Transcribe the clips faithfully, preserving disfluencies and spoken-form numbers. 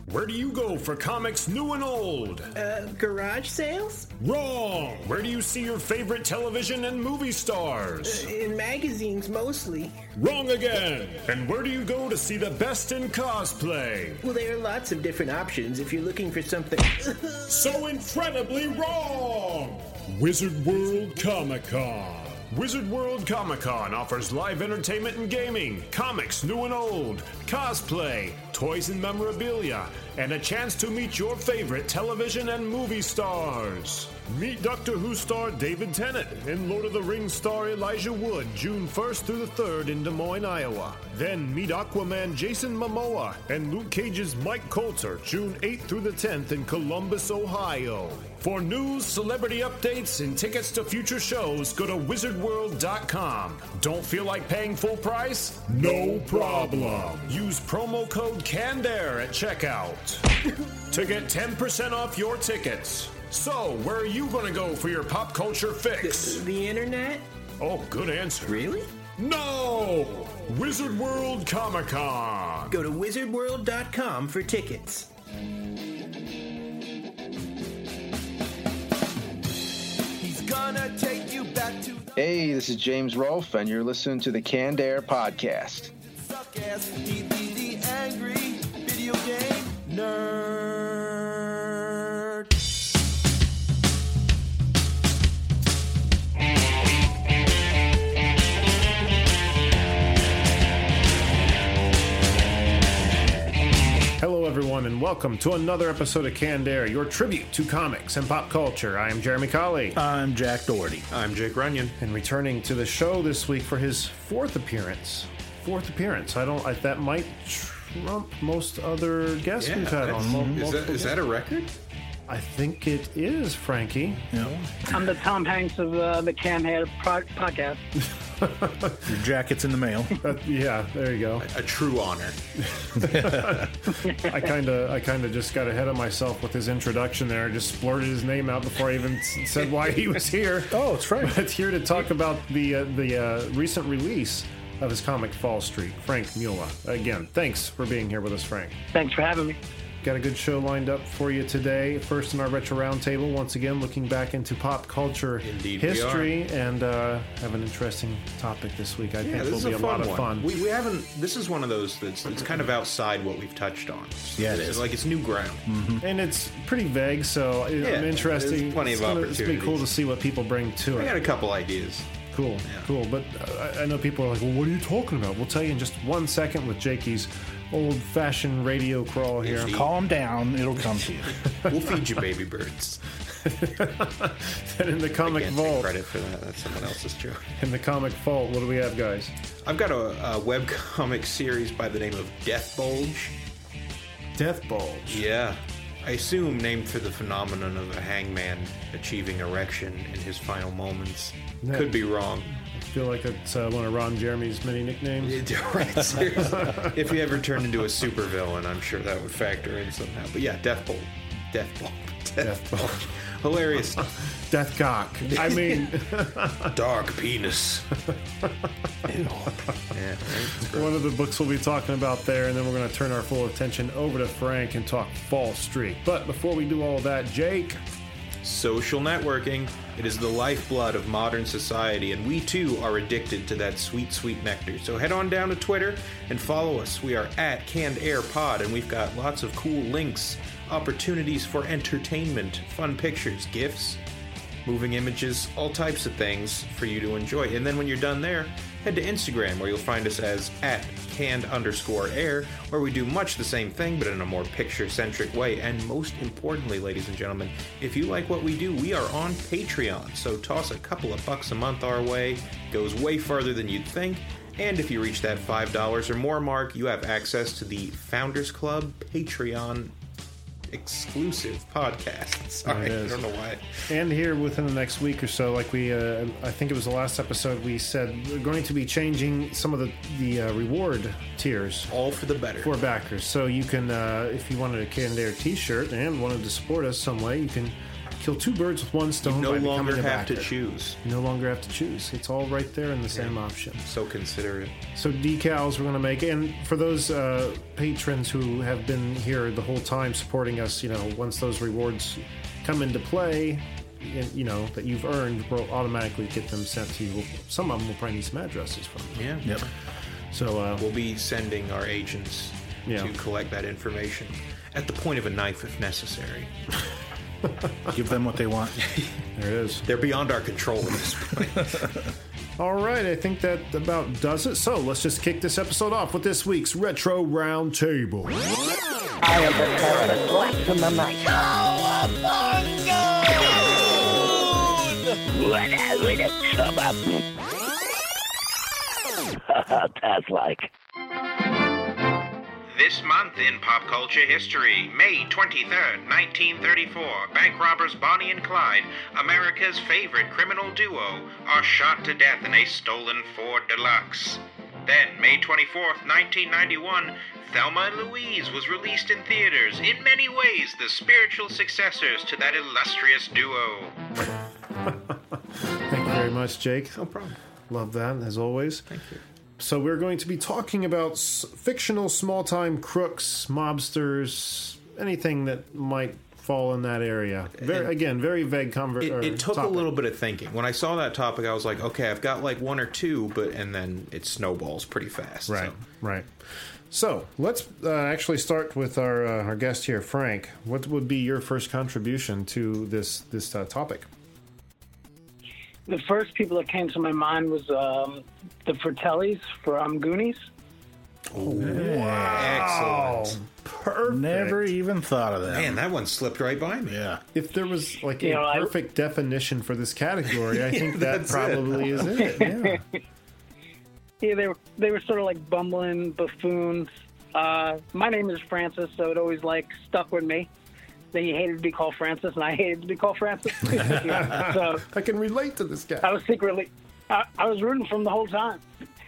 Where do you go for comics new and old? Uh, garage sales? Wrong! Where do you see your favorite television and movie stars? Uh, in magazines, mostly. Wrong again! And where do you go to see the best in cosplay? Well, there are lots of different options if you're looking for something... So incredibly wrong! Wizard World Comic-Con. Wizard World Comic-Con offers live entertainment and gaming, comics new and old, cosplay, toys and memorabilia, and a chance to meet your favorite television and movie stars. Meet Doctor Who star David Tennant and Lord of the Rings star Elijah Wood June first through the third in Des Moines, Iowa. Then meet Aquaman Jason Momoa and Luke Cage's Mike Coulter June eighth through the tenth in Columbus, Ohio. For news, celebrity updates, and tickets to future shows, go to wizard world dot com. Don't feel like paying full price? No problem. Use promo code CANNEDAIR at checkout to get ten percent off your tickets. So, where are you going to go for your pop culture fix? The, the internet? Oh, good answer. Really? No! Wizard World Comic-Con. Go to wizard world dot com for tickets. Gonna take you back to Hey, this is James Rolfe, and you're listening to the Canned Air Podcast. suck ass, he be the angry video game nerd. Hello, everyone, and welcome to another episode of Canned Air, your tribute to comics and pop culture. I am Jeremy Colley. I'm Jack Doherty. I'm Jake Runyon. And returning to the show this week for his fourth appearance. Fourth appearance. I don't. I, that might trump most other guests Yeah, we've had on. that's- Mul- is, that, multiple is that a record? I think it is, Frankie. Yeah. I'm the Tom Hanks of uh, the Cam Head pro- podcast. Your jacket's in the mail. Uh, yeah, there you go. A true honor. I kind of, I kind of just got ahead of myself with his introduction there. I just blurted his name out before I even s- said why he was here. Oh, it's Frank. But here to talk about the uh, the uh, recent release of his comic Fall Street, Frank Mula. Again, thanks for being here with us, Frank. Thanks for having me. Got a good show lined up for you today. First in our Retro Roundtable, once again looking back into pop culture Indeed we history, and uh, have an interesting topic this week. I Yeah, think this will is be a a fun lot of one. fun. We, we haven't. This is one of those that's it's kind of outside what we've touched on. Yeah, it It's is. like it's new ground. And it's pretty vague, so it- Yeah, I'm interested. there's plenty it's of gonna, It's gonna be cool to opportunities. see what people bring to I got it. a couple ideas. Cool, cool. But uh, I I know people are like, well, what are you talking about? We'll tell you in just one second with Jakey's old-fashioned radio crawl here. Indeed. Calm down. It'll come to you. We'll feed you baby birds. And in the comic Can't take vault, credit for that. That's someone else's joke. in the comic vault, what do we have, guys? I've got a, a webcomic series by the name of Death Bulge. Death Bulge. Yeah. I assume named for the phenomenon of a hangman achieving erection in his final moments. Yeah. Could be wrong. I feel like it's uh, one of Ron Jeremy's many nicknames. Yeah, right, seriously. If he ever turned into a supervillain, I'm sure that would factor in somehow. But yeah, Death Bolt. Death Bolt. Death, Death Bolt. Hilarious. Death Cock. I mean, Dark penis. Yeah, right? one of the books we'll be talking about there, and then we're going to turn our full attention over to Frank and talk Fall Street. But before we do all of that, Jake, Social networking. It is the lifeblood of modern society, and we too are addicted to that sweet, sweet nectar. So head on down to Twitter and follow us. We are at Canned Air Pod, and we've got lots of cool links, opportunities for entertainment, fun pictures, GIFs, moving images, all types of things for you to enjoy. And then when you're done there, head to Instagram, where you'll find us as at canned underscore air, where we do much the same thing, but in a more picture-centric way. And most importantly, ladies and gentlemen, if you like what we do, we are on Patreon. So toss a couple of bucks a month our way. Goes way farther than you'd think. And if you reach that five dollars or more mark, you have access to the Founders Club Patreon exclusive podcast. Sorry, It I is. don't know why. and here within the next week or so, like we, uh, I think it was the last episode, we said we're going to be changing some of the the uh, reward tiers All for the better. for backers. So you can, uh, if you wanted a Canned Air T-shirt and wanted to support us some way, you can kill two birds with one stone. No by longer becoming a have to backer. choose. You no longer have to choose. It's all right there in the same option. So considerate. So decals we're going to make, and for those uh, patrons who have been here the whole time supporting us, you know, once those rewards come into play, you know, that you've earned, we'll automatically get them sent to you. Some of them will probably need some addresses from you. Yeah. Yep. So uh, We'll be sending our agents Yeah. to collect that information at the point of a knife if necessary. Give them what they want. there it is. They're beyond our control at this point. All right, I think that about does it. So let's just kick this episode off with this week's Retro Roundtable. I am preparing a blast from the night. What has it come up? That's like. This month in pop culture history, May twenty-third, nineteen thirty-four, bank robbers Bonnie and Clyde, America's favorite criminal duo, are shot to death in a stolen Ford Deluxe. Then, May twenty-fourth, nineteen ninety-one, Thelma and Louise was released in theaters, in many ways the spiritual successors to that illustrious duo. Thank you very much, Jake. No problem. Love that, as always. Thank you. So we're going to be talking about s- fictional small-time crooks, mobsters, anything that might fall in that area. Very, again, very vague conversation. It, it took a little bit of thinking. When I saw that topic, I was like, okay, I've got like one or two, but and then it snowballs pretty fast. Right, so. right. So let's uh, actually start with our uh, our guest here, Frank. What would be your first contribution to this this uh, topic? The first people that came to my mind was um, the Fratellis from Goonies. Excellent. Perfect. Never even thought of that. Man, that one slipped right by me. Yeah. If there was like You a know, I- perfect definition for this category, I think that That's probably is it. Yeah. Yeah, they were they were sort of like bumbling buffoons. Uh, my name is Francis, so it always like stuck with me. They hated to be called Francis, and I hated to be called Francis. So I can relate to this guy. I was secretly, I, I was rooting for them the whole time.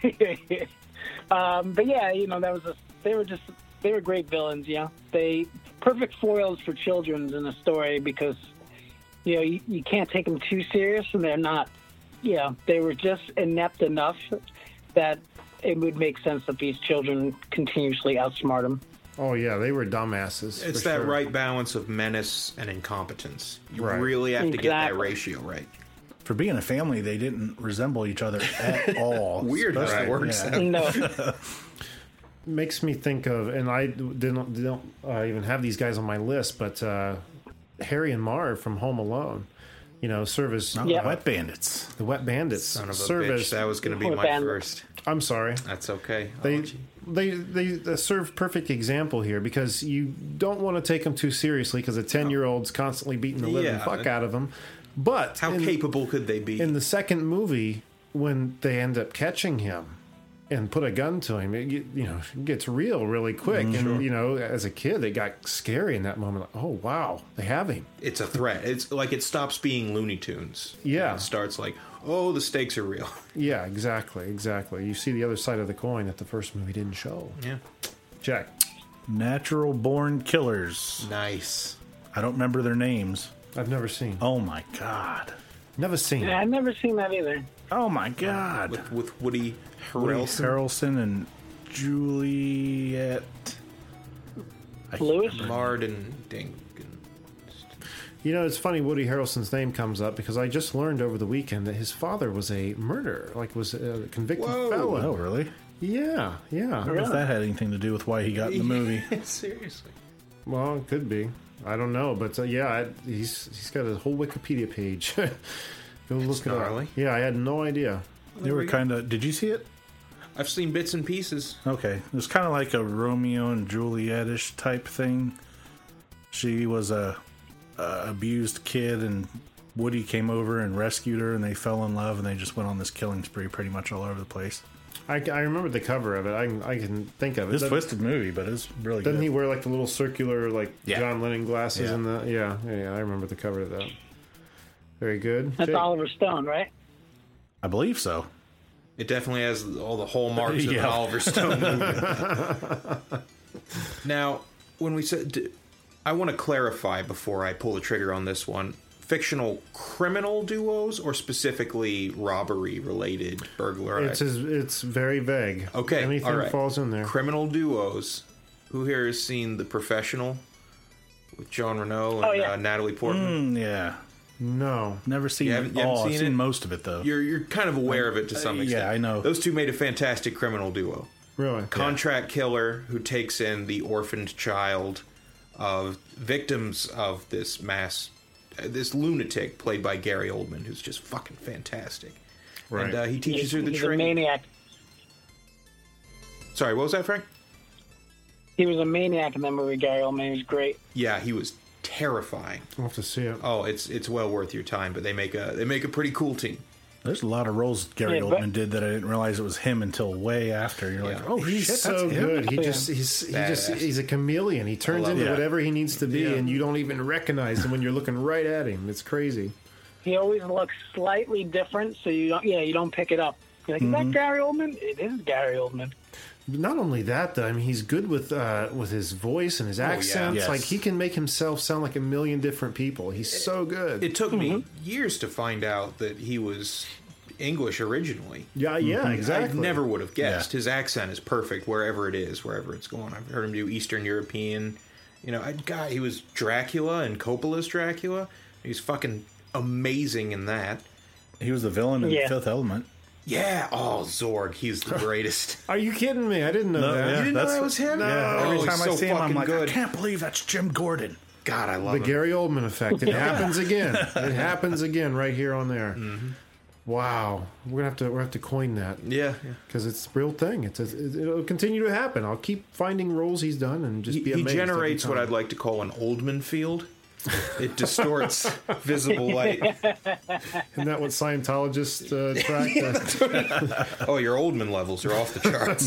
um, but yeah, you know, that was a, they were just, they were great villains, you know. They, perfect foils for children in a story because, you know, you, you can't take them too serious, and they're not, you know, they were just inept enough that it would make sense that these children continuously outsmart them. Oh yeah, they were dumbasses. It's for that sure. right balance of menace and incompetence. You Right. really have to get that Exactly. ratio right. For being a family, they didn't resemble each other at all. Weird how that Especially- works yeah. out. No. Makes me think of, and I didn't didn't uh, even have these guys on my list, but uh, Harry and Marv from Home Alone. You know, serve as Oh, Yeah. Wet Bandits. the Wet Bandits. Son of a serve bitch. as- That was going to be With my Bandit. first. I'm sorry. That's okay. I'll They, let you- they they they serve perfect example here because you don't want to take them too seriously because a ten year old's constantly beating the living Yeah. fuck out of them. But How in, capable could they be? in the second movie, when they end up catching him and put a gun to him, it, you, you know, it gets real really quick. And you know, as a kid, it got scary in that moment. Like, oh wow, they have him. It's a threat. It's like it stops being Looney Tunes. Yeah. It starts like, oh, the stakes are real. Yeah, exactly, exactly. You see the other side of the coin that the first movie didn't show. Yeah. Jack. Natural Born Killers. Nice. I don't remember their names. I've never seen. Oh my god. Never seen. Yeah, I've never seen that either. Oh my god. With, with Woody Woody Harrelson. Harrelson and Juliet. I can't Lewis? remember. Martin Dink. You know, it's funny Woody Harrelson's name comes up because I just learned over the weekend that his father was a murderer, like was a convicted Whoa. felon. Oh, really? Yeah, yeah. I wonder if that had anything to do with why he got in the movie. Seriously. Well, it could be. I don't know, but uh, yeah, I, he's he's got a whole Wikipedia page. Go look it up. gnarly. Yeah, I had no idea. They were kind of. Did you see it? I've seen bits and pieces. Okay, it was kind of like a Romeo and Juliet-ish type thing. She was a, a abused kid, and Woody came over and rescued her, and they fell in love, and they just went on this killing spree pretty much all over the place. I, I remember the cover of it. I, can- I can think of it. It's a Doesn't- twisted movie, but it's really Doesn't good. he wear like the little circular, like Yeah. John Lennon glasses Yeah. and the yeah, yeah, yeah, I remember the cover of that. Very good. That's Jake? Oliver Stone, right? I believe so. It definitely has all the hallmarks of an Yeah. Oliver Stone movie. Now, when we said, I want to clarify before I pull the trigger on this one. fictional criminal duos or specifically robbery-related burglary? It's as, it's very vague. Okay, anything all right. falls in there. Criminal duos. Who here has seen The Professional with John Reno and Oh, yeah. uh, Natalie Portman? Mm, yeah. No, Never seen You it. haven't- you haven't all. I've seen seen it? most of it though. You're you're kind of aware of it to some Uh, extent. yeah, I know. Those two made a fantastic criminal duo. really. Contract killer who takes in the orphaned child of victims of this mass, uh, this lunatic played by Gary Oldman, who's just fucking fantastic. Right. And uh, he teaches He's, her the he's a trade. maniac. Sorry, what was that, Frank? He was a maniac in that movie, Gary Oldman. He was great. Yeah, he was terrifying. I'll have to see it. Oh, it's it's well worth your time. But they make a they make a pretty cool team. There's a lot of roles Gary Yeah, but- Oldman did that I didn't realize it was him until way after. You're like, Yeah. oh He's shit, so that's him? good. He Yeah. just he's he just Badass. he's a chameleon. He turns I love into it. whatever he needs to be, Yeah. and you don't even recognize him when you're looking right at him. It's crazy. He always looks slightly different, so you don't. Yeah, you don't pick it up. You're like, is Mm-hmm. that Gary Oldman? It is Gary Oldman. But not only that, though, I mean, he's good with uh, with his voice and his accents. Yes. Like he can make himself sound like a million different people. He's so good. It took me years to find out that he was English originally. yeah, yeah, exactly. I never would have guessed. His accent is perfect wherever it is, wherever it's going. I've heard him do Eastern European. You know, I God, he was Dracula and Coppola's Dracula. He's fucking amazing in that. He was the villain in Yeah. Fifth Element. Yeah. Oh, Zorg, he's the greatest. Are you kidding me? I didn't know No, that. yeah. you didn't know that's- that was him? no. Yeah, Oh, every he's time I so see him, I'm fucking like, good. I can't believe that's Jim Gordon. God, I love The him. Gary Oldman effect. It happens again. It happens again right here on there. Mm-hmm. Wow, we're gonna have to we're gonna have to coin that Yeah. yeah. because it's a real thing. It's a, it'll continue to happen. I'll keep finding roles he's done and just He, be he amazed. every generates what time. I'd like to call an Oldman field. It distorts visible light. Isn't that what Scientologists uh, track? Oh, your Oldman levels are off the charts.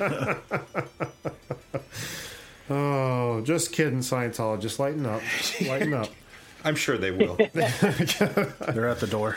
Oh, just kidding, Scientologists. Lighten up. Lighten up. I'm sure they will. They're at the door.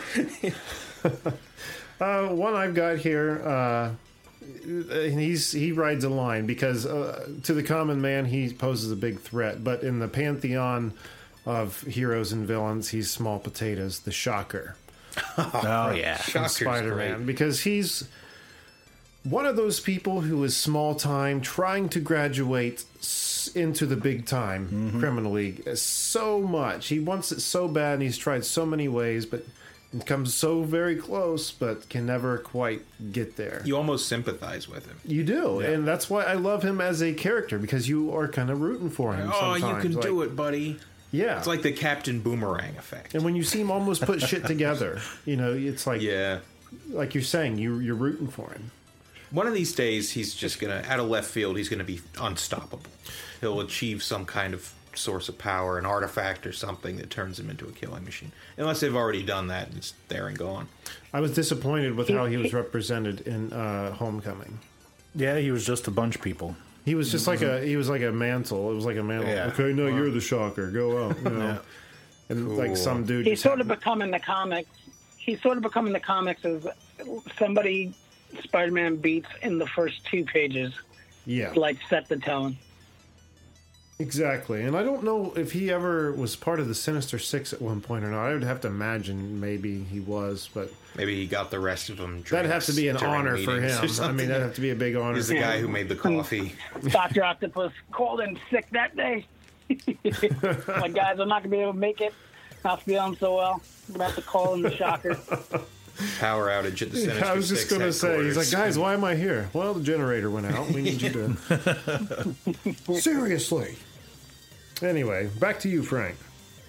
Uh, one I've got here, uh, he's he rides a line because uh, to the common man he poses a big threat, but in the pantheon of heroes and villains, he's small potatoes. The Shocker. Oh, yeah. From Shocker's Spider-Man, great. because he's one of those people who is small time trying to graduate s- into the big time Mm-hmm. criminal league so much. He wants it so bad and he's tried so many ways, but it comes so very close, but can never quite get there. You almost sympathize with him. You do, and that's why I love him as a character, because you are kind of rooting for him. Oh, you sometimes. can Like, do it, buddy. Yeah, It's like the Captain Boomerang effect. and when you see him almost put shit together, you know, it's like Yeah. like you're saying, you you're rooting for him. One of these days, he's just going to, out of left field, he's going to be unstoppable. He'll achieve some kind of source of power, an artifact or something that turns him into a killing machine. Unless they've already done that, it's there and gone. I was disappointed with how he was represented in uh, Homecoming. Yeah, he was just a bunch of people. He was just like a he was like a mantle. It was like a mantle. Yeah. Okay, no, you're the Shocker. Go out. You know? Yeah. And like some dude. He's just sort of happened- become in the comics. He's sort of become in the comics as somebody Spider-Man beats in the first two pages, yeah, like set the tone. exactly. And I don't know if he ever was part of the Sinister Six at one point or not. I would have to imagine maybe he was, but Maybe he got the rest of them. that'd have to be an during honor for meetings or him. I something. mean, that'd have to be a big honor. He's the guy who made the coffee. Doctor Octopus called in sick that day. Like, guys, I'm not gonna be able to make it. Not feeling so well. I'm gonna have to call in the Shocker. Power outage at the Sinister I was just Six going to say, he's like, headquarters. guys, why am I here? Well, the generator went out. We need you to. Seriously. Anyway, back to you, Frank.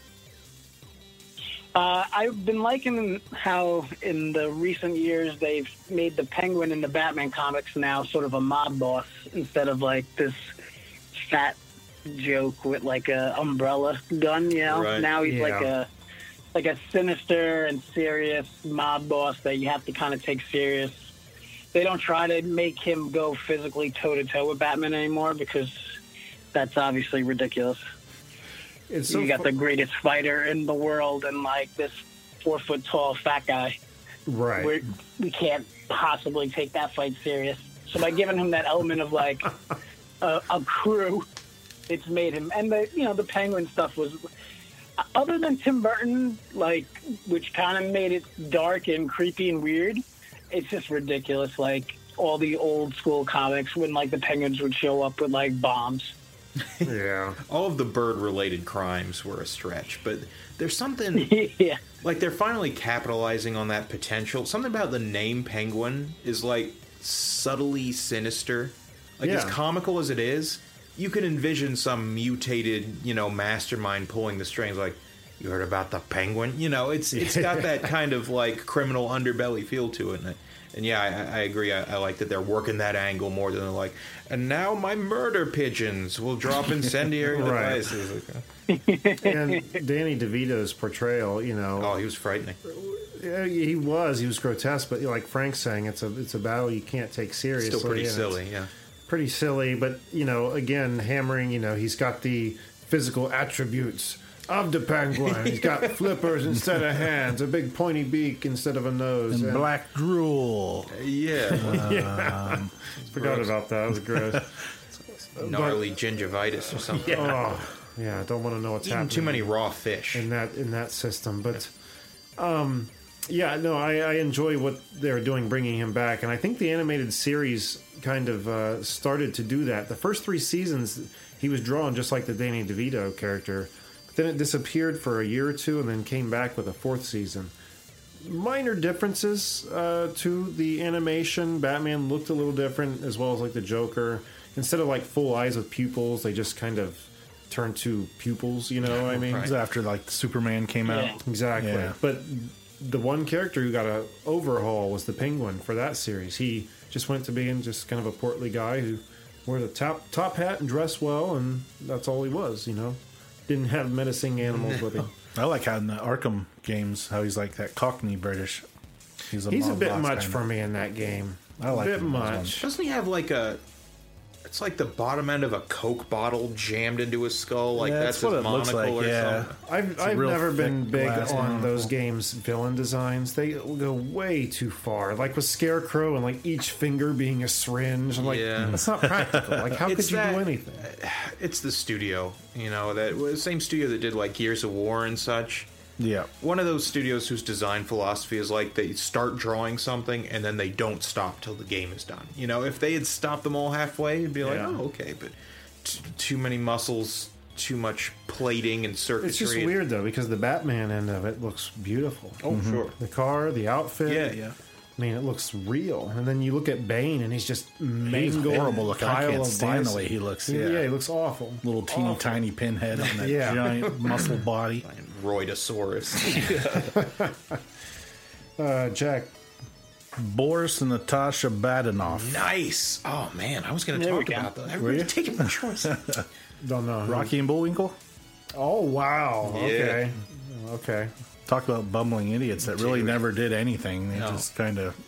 Uh, I've been liking how in the recent years they've made the Penguin in the Batman comics now sort of a mob boss instead of like this fat joke with like a umbrella gun. You know, Right. now he's Yeah. like a like a sinister and serious mob boss that you have to kind of take serious. They don't try to make him go physically toe to toe with Batman anymore because that's obviously ridiculous. It's so You got fu- the greatest fighter in the world and like this four foot tall fat guy. right. We're, we can't possibly take that fight serious. So by giving him that element of like a, a crew, it's made him. And the you know the Penguin stuff was other than Tim Burton, like, which kind of made it dark and creepy and weird, it's just ridiculous. Like, all the old school comics when, like, the penguins would show up with, like, bombs. Yeah. All of the bird-related crimes were a stretch, but there's something... yeah. Like, they're finally capitalizing on that potential. Something about the name Penguin is, like, subtly sinister. Like, Yeah. as comical as it is, you can envision some mutated, you know, mastermind pulling the strings, like, you heard about the Penguin? You know, it's it's got that kind of, like, criminal underbelly feel to it. And, and yeah, I, I agree. I, I like that they're working that angle more than they're like, and now my murder pigeons will drop incendiary Right. devices. And Danny DeVito's portrayal, you know, Oh, he was frightening. yeah, he was he was grotesque, but like Frank's saying, it's a it's a battle you can't take seriously. Still pretty and it's silly, yeah. Pretty silly, but you know, again, hammering. You know, he's got the physical attributes of the penguin. He's got flippers instead of hands, a big pointy beak instead of a nose, And black drool. Yeah. yeah. Forgot gross. about that. That was gross. Gnarly gingivitis or something. Oh, yeah. I don't want to know what's Eating happening. too many raw fish. in that in that system. But um, yeah, no, I, I enjoy what they're doing, bringing him back, and I think the animated series kind of uh, started to do that. The first three seasons, he was drawn just like the Danny DeVito character, but then it disappeared for a year or two, and then came back with a fourth season. Minor differences uh, to the animation. Batman looked a little different, as well as like the Joker. Instead of like full eyes with pupils, they just kind of turned to pupils. You know what I mean? It was after like Superman came Yeah. out. Exactly. Yeah. But the one character who got a overhaul was the Penguin for that series. He just went to being just kind of a portly guy who wore the top top hat and dressed well, and that's all he was. You know, didn't have menacing animals with him. I like how in the Arkham games, how he's like that Cockney British. He's a, He's a mob bit boss much kinda. for me in that game. I like a bit him in those much. Doesn't he have like a... It's like the bottom end of a Coke bottle jammed into his skull. Like Yeah, that's that's what his it looks monocle like, or yeah. something. I've It's a I've real never been thick big glass on monocle. those games' villain designs. They go way too far. Like with Scarecrow and like each finger being a syringe. I'm like, Yeah. that's not practical. Like, how It's could you that- do anything? It's the studio, you know, that the same studio that did like Gears of War and such. Yeah. One of those studios whose design philosophy is like they start drawing something and then they don't stop till the game is done. You know, if they had stopped them all halfway, it'd be like, Yeah. oh, okay, but t- too many muscles, too much plating and circuitry. It's just weird though, because the Batman end of it looks beautiful. Oh, sure. The car, the outfit. Yeah, yeah. I mean, it looks real. And then you look at Bane, and he's just mangled. horrible looking. I pile can't of stand the bison. way he looks. Yeah, Yeah. he looks awful. Little teeny tiny pinhead on that Yeah. giant muscle body. Roidosaurus. Uh, Jack, Boris and Natasha Badenoff. Nice. Oh man, I was going to There we talk go. about that. Were Everybody's you? taking my choice. don't know. who- Rocky and Bullwinkle. Oh, wow. Yeah. Okay. Okay. Talk about bumbling idiots that really Dude. never did anything. They No. just kind of.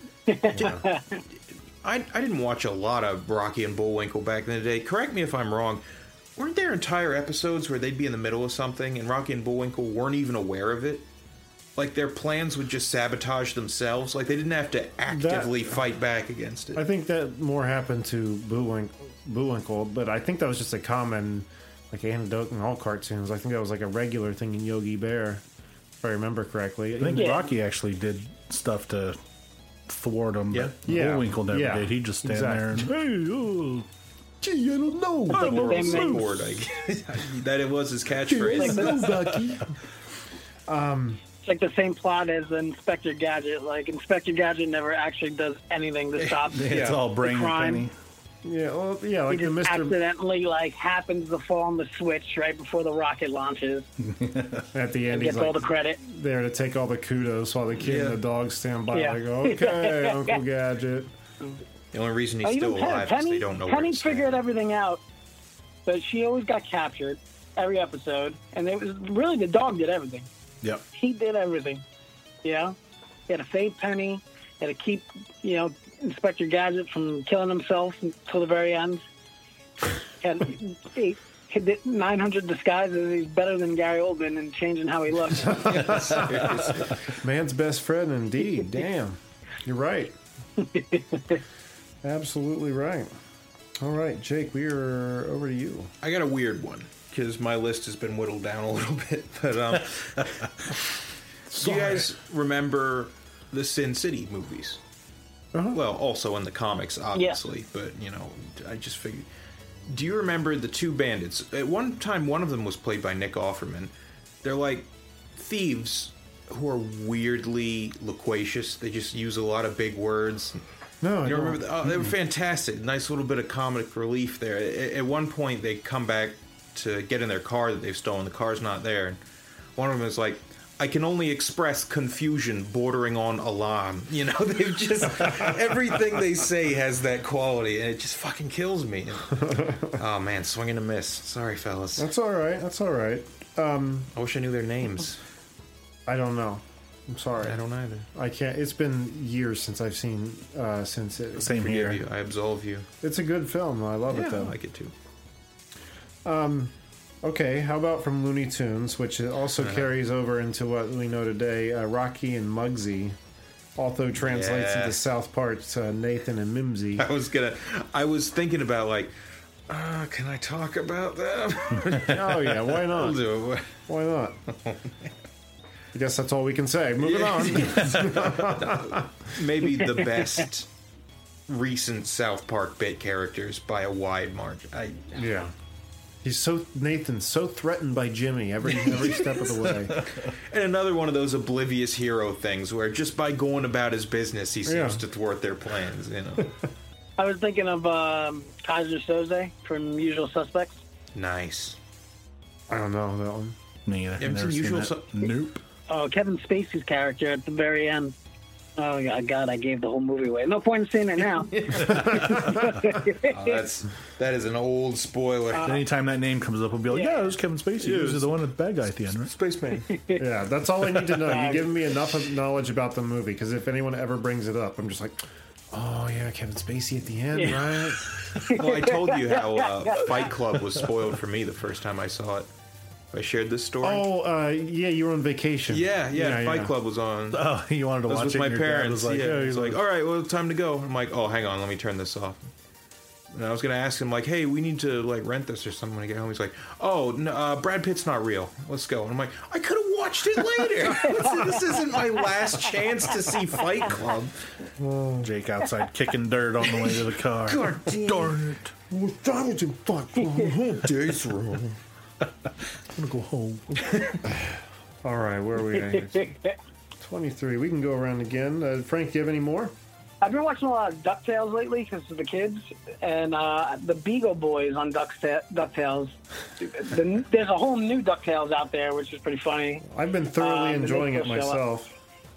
I, I didn't watch a lot of Rocky and Bullwinkle back in the day. Correct me if I'm wrong. Weren't there entire episodes where they'd be in the middle of something and Rocky and Bullwinkle weren't even aware of it? Like their plans would just sabotage themselves? Like they didn't have to actively fight back against it? I think that more happened to Bullwink- Bullwinkle, but I think that was just a common, like, anecdote in all cartoons. I think that was like a regular thing in Yogi Bear, if I remember correctly. I think Yeah. Rocky actually did stuff to thwart him, Yeah. but Yeah. Bullwinkle never Yeah. did. He just stand Exactly. there and, hey, oh, gee, I don't know. like I'm the a same thing. moose." Bored, I guess. That it was his catchphrase. Like Go, Ducky. It's like the same plot as Inspector Gadget. Like Inspector Gadget never actually does anything to stop. It's all brain and crime. penny. Yeah, well, yeah, He like the just Mister accidentally like happens to fall on the switch right before the rocket launches. at the end. And He's gets all like the credit. there to take all the kudos while the kid Yeah. and the dog stand by. Yeah. Like, okay, Uncle Gadget. The only reason Oh, he's even still Penny, alive is Penny, they don't know Penny where to stand. figured everything out, but she always got captured every episode, and it was really the dog did everything. Yep. He did everything. You know, he had to save Penny, he had to keep you know Inspector Gadget from killing himself until the very end. And he, he did nine hundred disguises. He's better than Gary Oldman in changing how he looks. Man's best friend, indeed. Damn, you're right. Absolutely right. All right, Jake, we are over to you. I got a weird one. because my list has been whittled down a little bit. But um, do you guys remember the Sin City movies? Uh-huh. Well, also in the comics, obviously. Yeah. But, you know, I just figured... Do you remember the two bandits? At one time, one of them was played by Nick Offerman. They're like thieves who are weirdly loquacious. They just use a lot of big words. No, I you don't. remember? The, oh, they were fantastic. Nice little bit of comic relief there. At, at one point, they come back to get in their car that they've stolen. The car's not there. And one of them is like, I can only express confusion bordering on alarm. You know, they've just... everything they say has that quality, and it just fucking kills me. Oh, man, swing and a miss. Sorry, fellas. That's all right. That's all right. Um, I wish I knew their names. I don't know. I'm sorry. I don't either. I can't. It's been years since I've seen uh, Sin City. Same here. You. I absolve you. It's a good film. I love yeah, it, though. I like it, too. Um... Okay, how about from Looney Tunes, which also uh-huh. carries over into what we know today, uh, Rocky and Muggsy, also translates yeah. into South Park's uh, Nathan and Mimsy. I was gonna, I was thinking about like, uh, can I talk about them? Oh yeah, why not? I'll do it. Why not? I guess that's all we can say. Moving yeah. on. Maybe the best recent South Park bit characters by a wide margin. I, yeah. He's so Nathan's so threatened by Jimmy every every step of the way. And another one of those oblivious hero things where just by going about his business, he seems yeah. to thwart their plans. You know. I was thinking of um, Kaiser Soze from Usual Suspects. Nice. I don't know that one. Me either. Haven't seen Usual Su- Nope. Oh, Kevin Spacey's character at the very end. Oh God! I gave the whole movie away. No point in seeing it now. oh, that's that is an old spoiler. Uh, Anytime that name comes up, we'll be like, "Yeah, yeah it was Kevin Spacey. He was the one with the bad guy at the end, right?" Spaceman. Yeah, that's all I need to know. You're giving me enough of knowledge about the movie because if anyone ever brings it up, I'm just like, "Oh yeah, Kevin Spacey at the end, yeah. right?" Well, I told you how uh, Fight Club was spoiled for me the first time I saw it. I shared this story. Oh, uh, yeah, you were on vacation. Yeah, yeah, yeah Fight yeah. Club was on. Oh, you wanted to this watch was it? My and parents. Was like, yeah, oh, he's like, all right, well, time to go. I'm like, oh, hang on, let me turn this off. And I was gonna ask him like, hey, we need to like rent this or something when I get home. He's like, oh, no, uh, Brad Pitt's not real. Let's go. And I'm like, I could have watched it later. this isn't my last chance to see Fight Club. Jake outside kicking dirt on the way to the car. God damn. Darn it! That was in Fight Club. Days wrong. I'm gonna go home. All right, where are we at? twenty-three. We can go around again. Uh, Frank, do you have any more? I've been watching a lot of DuckTales lately because of the kids and uh, the Beagle Boys on Duckta- DuckTales. The, there's a whole new DuckTales out there, which is pretty funny. I've been thoroughly um, enjoying it myself.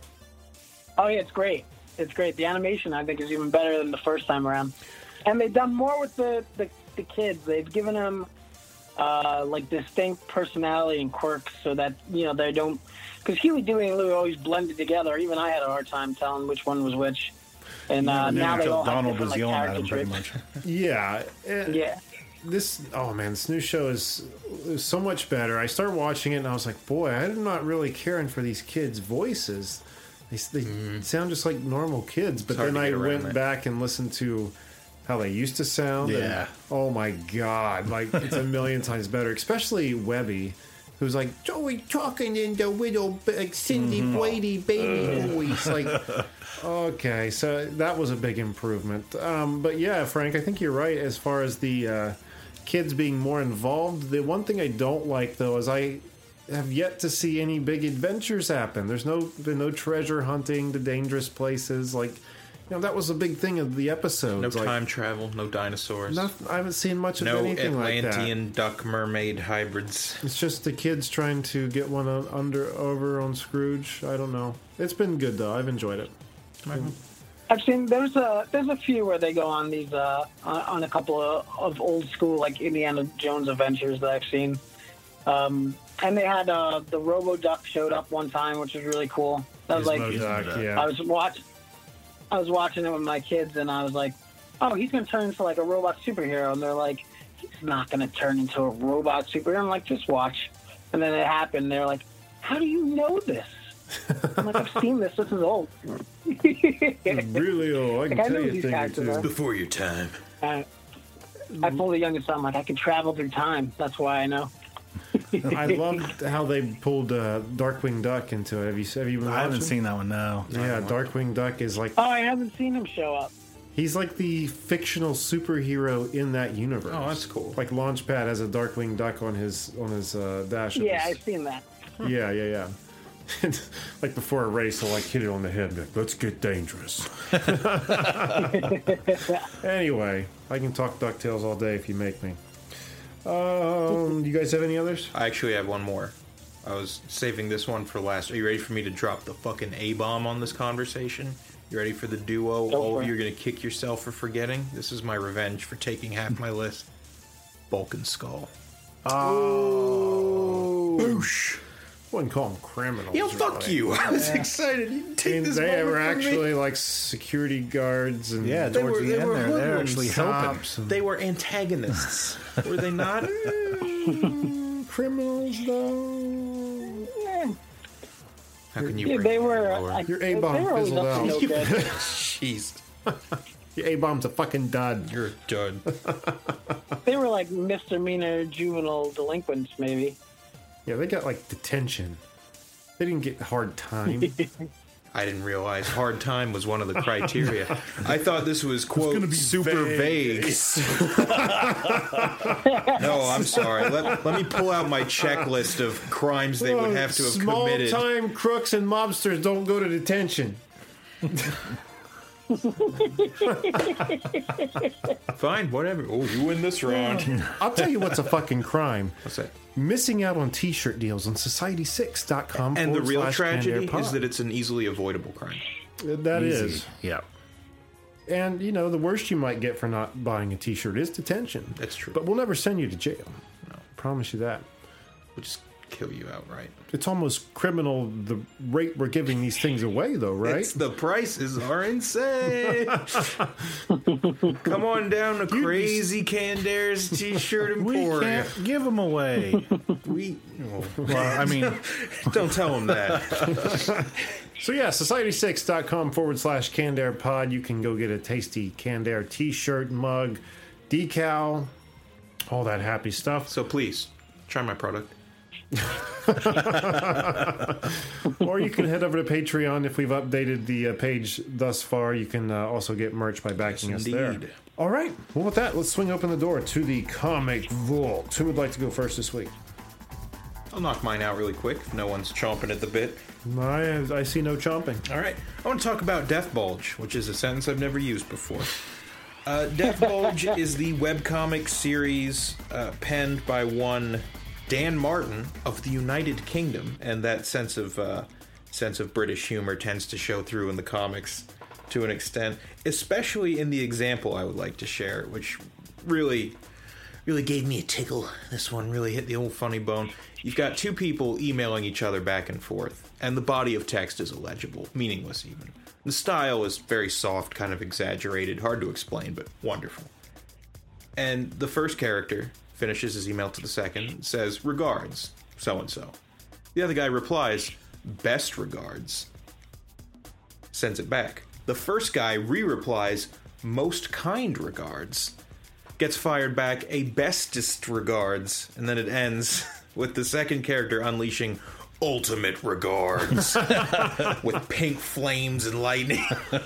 Oh yeah, it's great. It's great. The animation, I think, is even better than the first time around. And they've done more with the, the, the kids. They've given them uh, like distinct personality and quirks so that, you know, they don't... Because Huey, Dewey, and Louie always blended together. Even I had a hard time telling which one was which. And uh, now they all have Donald different, was like, yelling at character him pretty traits. much. Yeah. It, Yeah. This, oh man, this new show is, is so much better. I started watching it and I was like, boy, I'm not really caring for these kids' voices. They, they mm. sound just like normal kids. But then I went there. back and listened to how they used to sound. Yeah. And, oh my God. Like, it's a million times better. Especially Webby, who's like, Joey talking in the little like, Cindy mm-hmm. Brady baby uh. voice. Like, okay. So that was a big improvement. Um, but yeah, Frank, I think you're right as far as the uh, kids being more involved. The one thing I don't like, though, is I have yet to see any big adventures happen. There's no been no treasure hunting to dangerous places. Like, you know, that was a big thing of the episodes. No like, time travel, no dinosaurs. Not, I haven't seen much of no anything like that. No Atlantean duck mermaid hybrids. It's just the kids trying to get one on, under over on Scrooge. I don't know. It's been good though. I've enjoyed it. Mm-hmm. I've seen there's a there's a few where they go on these uh, on, on a couple of, of old school like Indiana Jones adventures that I've seen. Um, and they had uh, the Robo Duck showed up one time, which was really cool. That was like Duck, yeah. I was watch I was watching it with my kids, and I was like, "Oh, he's gonna turn into like a robot superhero." And they're like, "He's not gonna turn into a robot superhero." I'm like, "Just watch." And then it happened. They're like, "How do you know this?" I'm like, "I've seen this. This is old." Really old. I can like, tell I you a these thing or characters two. are. Before your time. Uh, I told the youngest son, like, I can travel through time. That's why I know. I loved how they pulled uh, Darkwing Duck into it. Have you, have you been I haven't watching? seen that one, no. Yeah, Darkwing Duck is like... Oh, I haven't seen him show up. He's like the fictional superhero in that universe. Oh, that's cool. Like Launchpad has a Darkwing Duck on his on his uh, dash. of Yeah, his- I've seen that. Yeah, yeah, yeah. Like before a race, he'll like hit it on the head and be like, let's get dangerous. Anyway, I can talk DuckTales all day if you make me. Um, you guys have any others? I actually have one more. I was saving this one for last. Are you ready for me to drop the fucking A-bomb on this conversation? You ready for the duo? Go All for of it. you are going to kick yourself for forgetting? This is my revenge for taking half my list. Bulk and Skull. Oh. Boosh. I wouldn't call them criminals. Yo, fuck really. you. I was excited. You I take mean, this they moment were from me. actually like security guards and Yeah, They towards were- the they end were there, they're hoodlums, actually helping. cops and They were antagonists. Were they not? criminals though. How can you Yeah, bring they that were. lower? I, Your they A-bomb were always fizzled up to out. no good. Jeez. The A-bomb's a fucking dud. You're done. They were like misdemeanor juvenile delinquents, maybe. Yeah, they got like detention. They didn't get hard time. I didn't realize hard time was one of the criteria. I thought this was, quote, super vague. No, I'm sorry. Let, let me pull out my checklist of crimes they would have to have Small committed. time crooks and mobsters don't go to detention. Fine, whatever. Oh, you win this round. I'll tell you what's a fucking crime. What's that? Missing out on t-shirt deals on society six dot com. And the forward real slash tragedy Candair is Pod. that it's an easily avoidable crime. That Easy. is. Yeah. And, you know, the worst you might get for not buying a t-shirt is detention. That's true. But we'll never send you to jail. No. Promise you that. We'll just kill you outright. It's almost criminal the rate we're giving these things away, though, right? It's, the prices are insane. Come on down to Crazy Candair's T-shirt We Emporium. can't give them away. We, Well, I mean, don't tell him that. So yeah, society six dot com forward slash Candair Pod. You can go get a tasty Candair t-shirt, mug, decal, all that happy stuff. So please, try my product. Or you can head over to Patreon if we've updated the uh, page thus far. You can uh, also get merch by backing Yes, us there. indeed. All right. Well, with that, let's swing open the door to the comic vault. Who would like to go first this week? I'll knock mine out really quick if no one's chomping at the bit. I, I see no chomping. All right. I want to talk about Death Bulge, which is a sentence I've never used before. Uh, Death Bulge is the webcomic series uh, penned by one Dan Martin of the United Kingdom, and that sense of uh, sense of British humor tends to show through in the comics to an extent, especially in the example I would like to share, which really, really gave me a tickle. This one really hit the old funny bone. You've got two people emailing each other back and forth, and the body of text is illegible, meaningless even. The style is very soft, kind of exaggerated, hard to explain, but wonderful. And the first character finishes his email to the second, says, "Regards, so-and-so." The other guy replies, "Best regards." Sends it back. The first guy re-replies, "Most kind regards." Gets fired back, "A bestest regards," and then it ends with the second character unleashing ultimate regards with pink flames and lightning.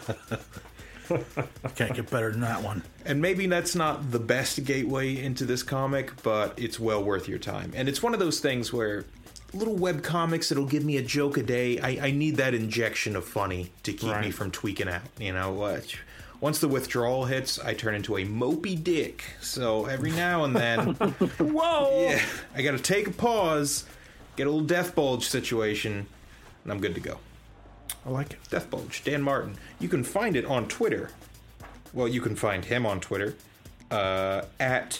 can't get better than that one. And maybe that's not the best gateway into this comic, but it's well worth your time. And it's one of those things where little web comics that'll give me a joke a day. I, I need that injection of funny to keep Right. me from tweaking out. You know what? Once the withdrawal hits, I turn into a mopey dick. So every now and then, whoa, yeah, I got to take a pause, get a little Death Bulge situation, and I'm good to go. I like it. Death Bulge, Dan Martin. You can find it on Twitter. Well, you can find him on Twitter uh, at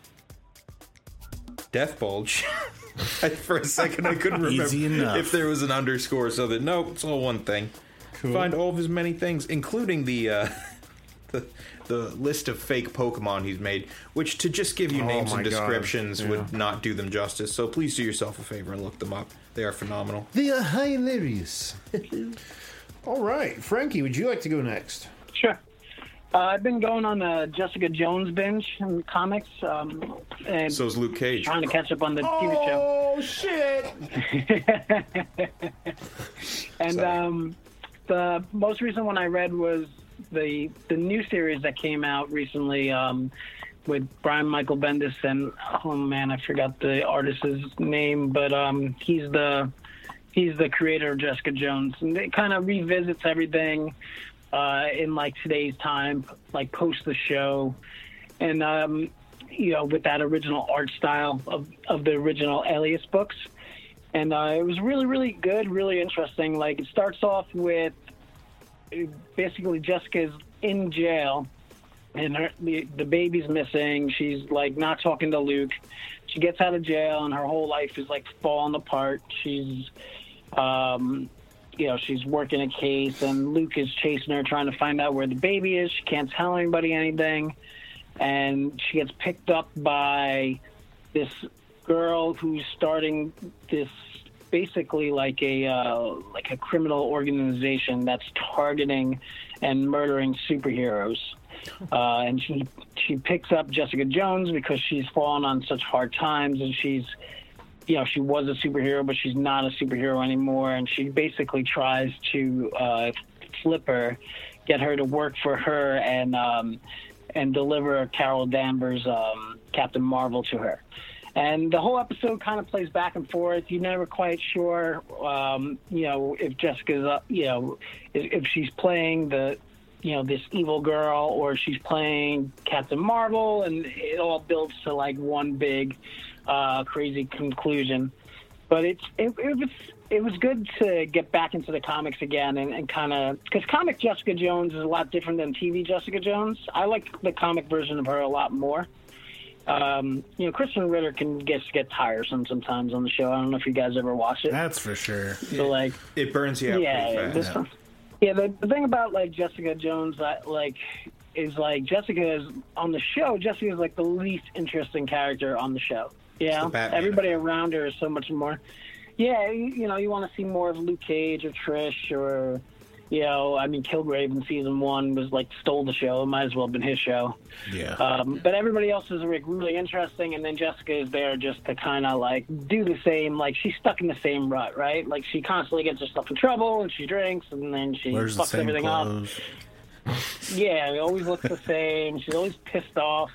Death Bulge. For a second, I couldn't remember Easy enough. if there was an underscore. So that nope, it's all one thing. Cool. Find all of his many things, including the uh, the the list of fake Pokemon he's made, which to just give you Oh names my and God. descriptions Yeah. would not do them justice. So please do yourself a favor and look them up. They are phenomenal. They are hilarious. All right. Frankie, would you like to go next? Sure. Uh, I've been going on the Jessica Jones binge in comics, um, and So is Luke Cage. trying to catch up on the T V show. Oh, Oh shit! And um, the most recent one I read was the the new series that came out recently um, with Brian Michael Bendis and oh man, I forgot the artist's name, but um, he's the he's the creator of Jessica Jones, and it kind of revisits everything uh, in like today's time, like post the show, and um, you know, with that original art style of of the original Alias books. And uh, it was really, really good, really interesting. Like, it starts off with basically Jessica's in jail, and her, the, the baby's missing. She's, like, not talking to Luke. She gets out of jail, and her whole life is, like, falling apart. She's, um, you know, she's working a case, and Luke is chasing her, trying to find out where the baby is. She can't tell anybody anything. And she gets picked up by this girl who's starting this basically like a uh, like a criminal organization that's targeting and murdering superheroes. Uh, and she she picks up Jessica Jones because she's fallen on such hard times, and she's, you know, she was a superhero, but she's not a superhero anymore. And she basically tries to uh, flip her, get her to work for her, and um, and deliver Carol Danvers' um, Captain Marvel to her. And the whole episode kind of plays back and forth. You're never quite sure, um, you know, if Jessica's, uh, you know, if, if she's playing the, you know, this evil girl, or she's playing Captain Marvel, and it all builds to like one big, uh, crazy conclusion. But it's it, it was it was good to get back into the comics again, and, and kind of, because comic Jessica Jones is a lot different than T V Jessica Jones. I like the comic version of her a lot more. Um, you know, Kristen Ritter can get get tiresome sometimes on the show. I don't know if you guys ever watch it. That's for sure. So like, it burns you out yeah, pretty this fast. one, yeah. The, the thing about like Jessica Jones, that like, is like Jessica is on the show. Jessica is like the least interesting character on the show. Yeah, everybody around her is so much more. Yeah, you, you know, you want to see more of Luke Cage or Trish, or, you know, I mean, Kilgrave in season one was like stole the show. It might as well have been his show. Yeah. Um, but everybody else is like really interesting, and then Jessica is there just to kind of like do the same. Like, she's stuck in the same rut, right? Like, she constantly gets herself in trouble, and she drinks, and then she Wears the fucks same everything clothes. up. Yeah, it always looks the same. She's always pissed off.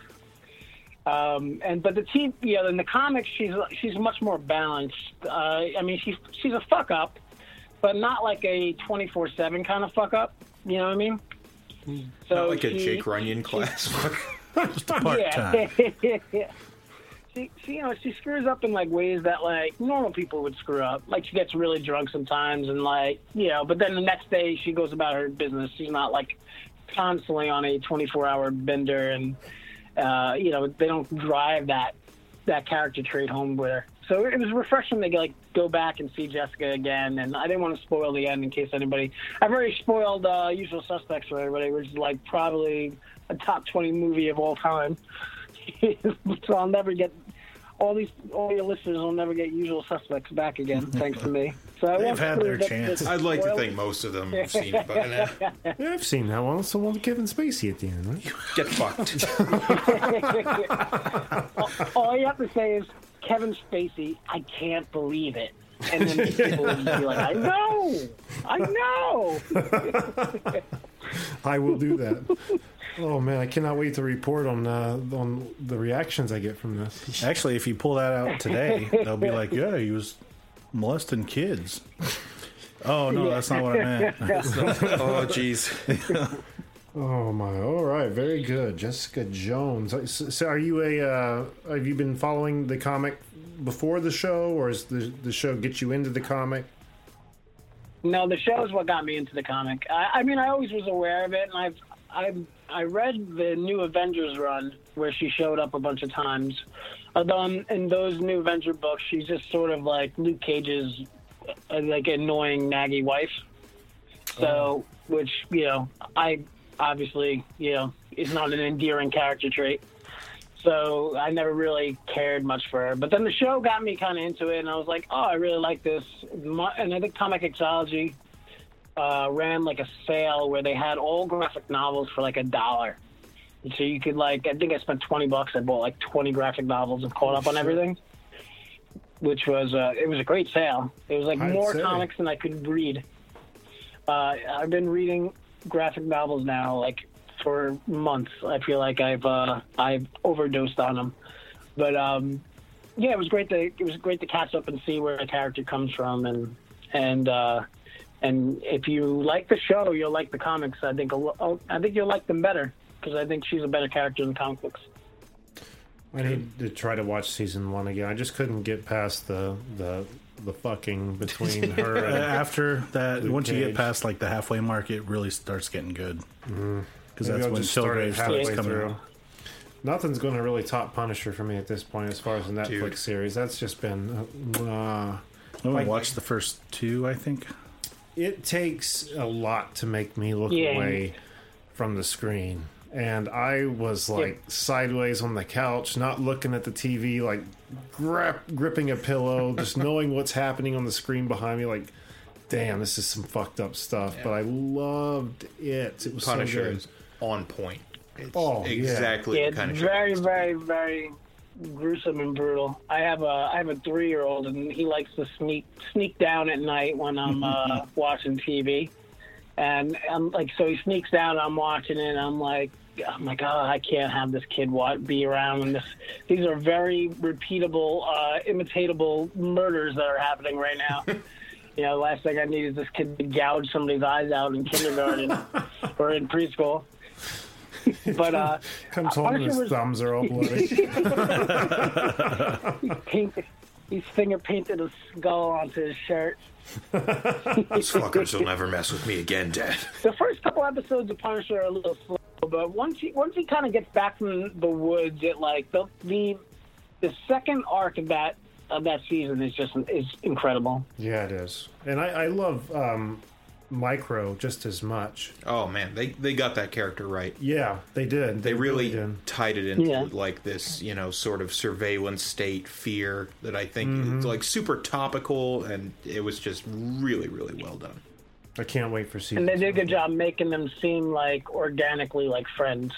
Um, and but the team, you know, in the comics, she's she's much more balanced. Uh, I mean, she's she's a fuck up, but not like a twenty-four seven kind of fuck up. You know what I mean? So Not like a she- Jake Runyon class. Just a part-time. Yeah. she, she, you know, she screws up in like ways that like normal people would screw up. Like, she gets really drunk sometimes, and like, you know, but then the next day she goes about her business. She's not like constantly on a twenty-four hour bender, and uh, you know, they don't drive that that character trait home with her. So it was refreshing to like go back and see Jessica again, and I didn't want to spoil the end in case anybody. I've already spoiled uh, Usual Suspects for everybody, which is like probably a top twenty movie of all time. So I'll never get all these all your listeners will never get Usual Suspects back again, thanks to me. So I They've won't had spoil their the- chance. the I'd like to spoil- think most of them have seen it by now. Yeah, I've seen that one. It's the one with Kevin Spacey at the end, right? Get fucked. all, all you have to say is, Kevin Spacey, I can't believe it. And then people will just be like, I know! I know! I will do that. Oh man, I cannot wait to report on uh, on the reactions I get from this. Actually, if you pull that out today, they'll be like, yeah, he was molesting kids. Oh, no, that's not what I meant. Oh, jeez. Oh my! All right, very good, Jessica Jones. So, so are you a? Uh, have you been following the comic before the show, or is the the show get you into the comic? No, the show is what got me into the comic. I, I mean, I always was aware of it, and I've I've I read the New Avengers run where she showed up a bunch of times. Although in, in those New Avenger books, she's just sort of like Luke Cage's uh, like annoying naggy wife. So, Oh. which you know, I obviously you know is not an endearing character trait. So I never really cared much for her. But then the show got me kind of into it, and I was like, oh, I really like this. My, and I think Comic Xology uh, ran like a sale where they had all graphic novels for like a dollar. And so you could like, I think I spent twenty bucks. I bought like twenty graphic novels and caught up on everything. which was uh, it was a great sale. It was like I'd more say. comics than I could read. Uh, I've been reading graphic novels now, like for months. I feel like I've uh, I've overdosed on them, but um, yeah, it was great to it was great to catch up and see where a character comes from, and and uh, and if you like the show, you'll like the comics. I think a lo- I think you'll like them better because I think she's a better character in the comic books. I need to try to watch season one again. I just couldn't get past the the the fucking between her Uh, and after that, Luke once you get Cage. past like the halfway mark, it really starts getting good. Because Maybe that's I'll when just start it Kilgrave halfway starts coming through. out. Nothing's going to really top Punisher for me at this point as far as the Netflix Dude. series. That's just been. Uh, I only Like- watched the first two, I think. it takes a lot to make me look Yeah. away from the screen. And I was like sideways on the couch, not looking at the T V, like grip, gripping a pillow, just knowing what's happening on the screen behind me. Like, damn, this is some fucked up stuff. But I loved it. It was Punisher so good. is on point. It's Oh, yeah. exactly Yeah, the it's kind of show very, it's- very, very gruesome and brutal. I have a I have a three year old, and he likes to sneak sneak down at night when I'm uh, watching T V, and I'm like, so he sneaks down. I'm watching it. And I'm like, I'm like, oh, I can't have this kid wa- be around. And this, these are very repeatable, uh, imitatable murders that are happening right now. You know, the last thing I need is this kid to gouge somebody's eyes out in kindergarten or in preschool. But uh, Comes home and Punisher his was- thumbs are all bloody. he painted, he's finger painted a skull onto his shirt. Those fuckers will never mess with me again, Dad. The first couple episodes of Punisher are a little slow, but once he once he kind of gets back from the woods, it like the the the second arc of that of that season is just is incredible. Yeah, it is. And I, I love um, Micro just as much. Oh man, they they got that character right. Yeah, they did. They really did. tied it into Yeah. like this, you know, sort of surveillance state fear that I think Mm-hmm. is like super topical, and it was just really, really well done. I can't wait for season And they did a two. good job making them seem like organically like friends.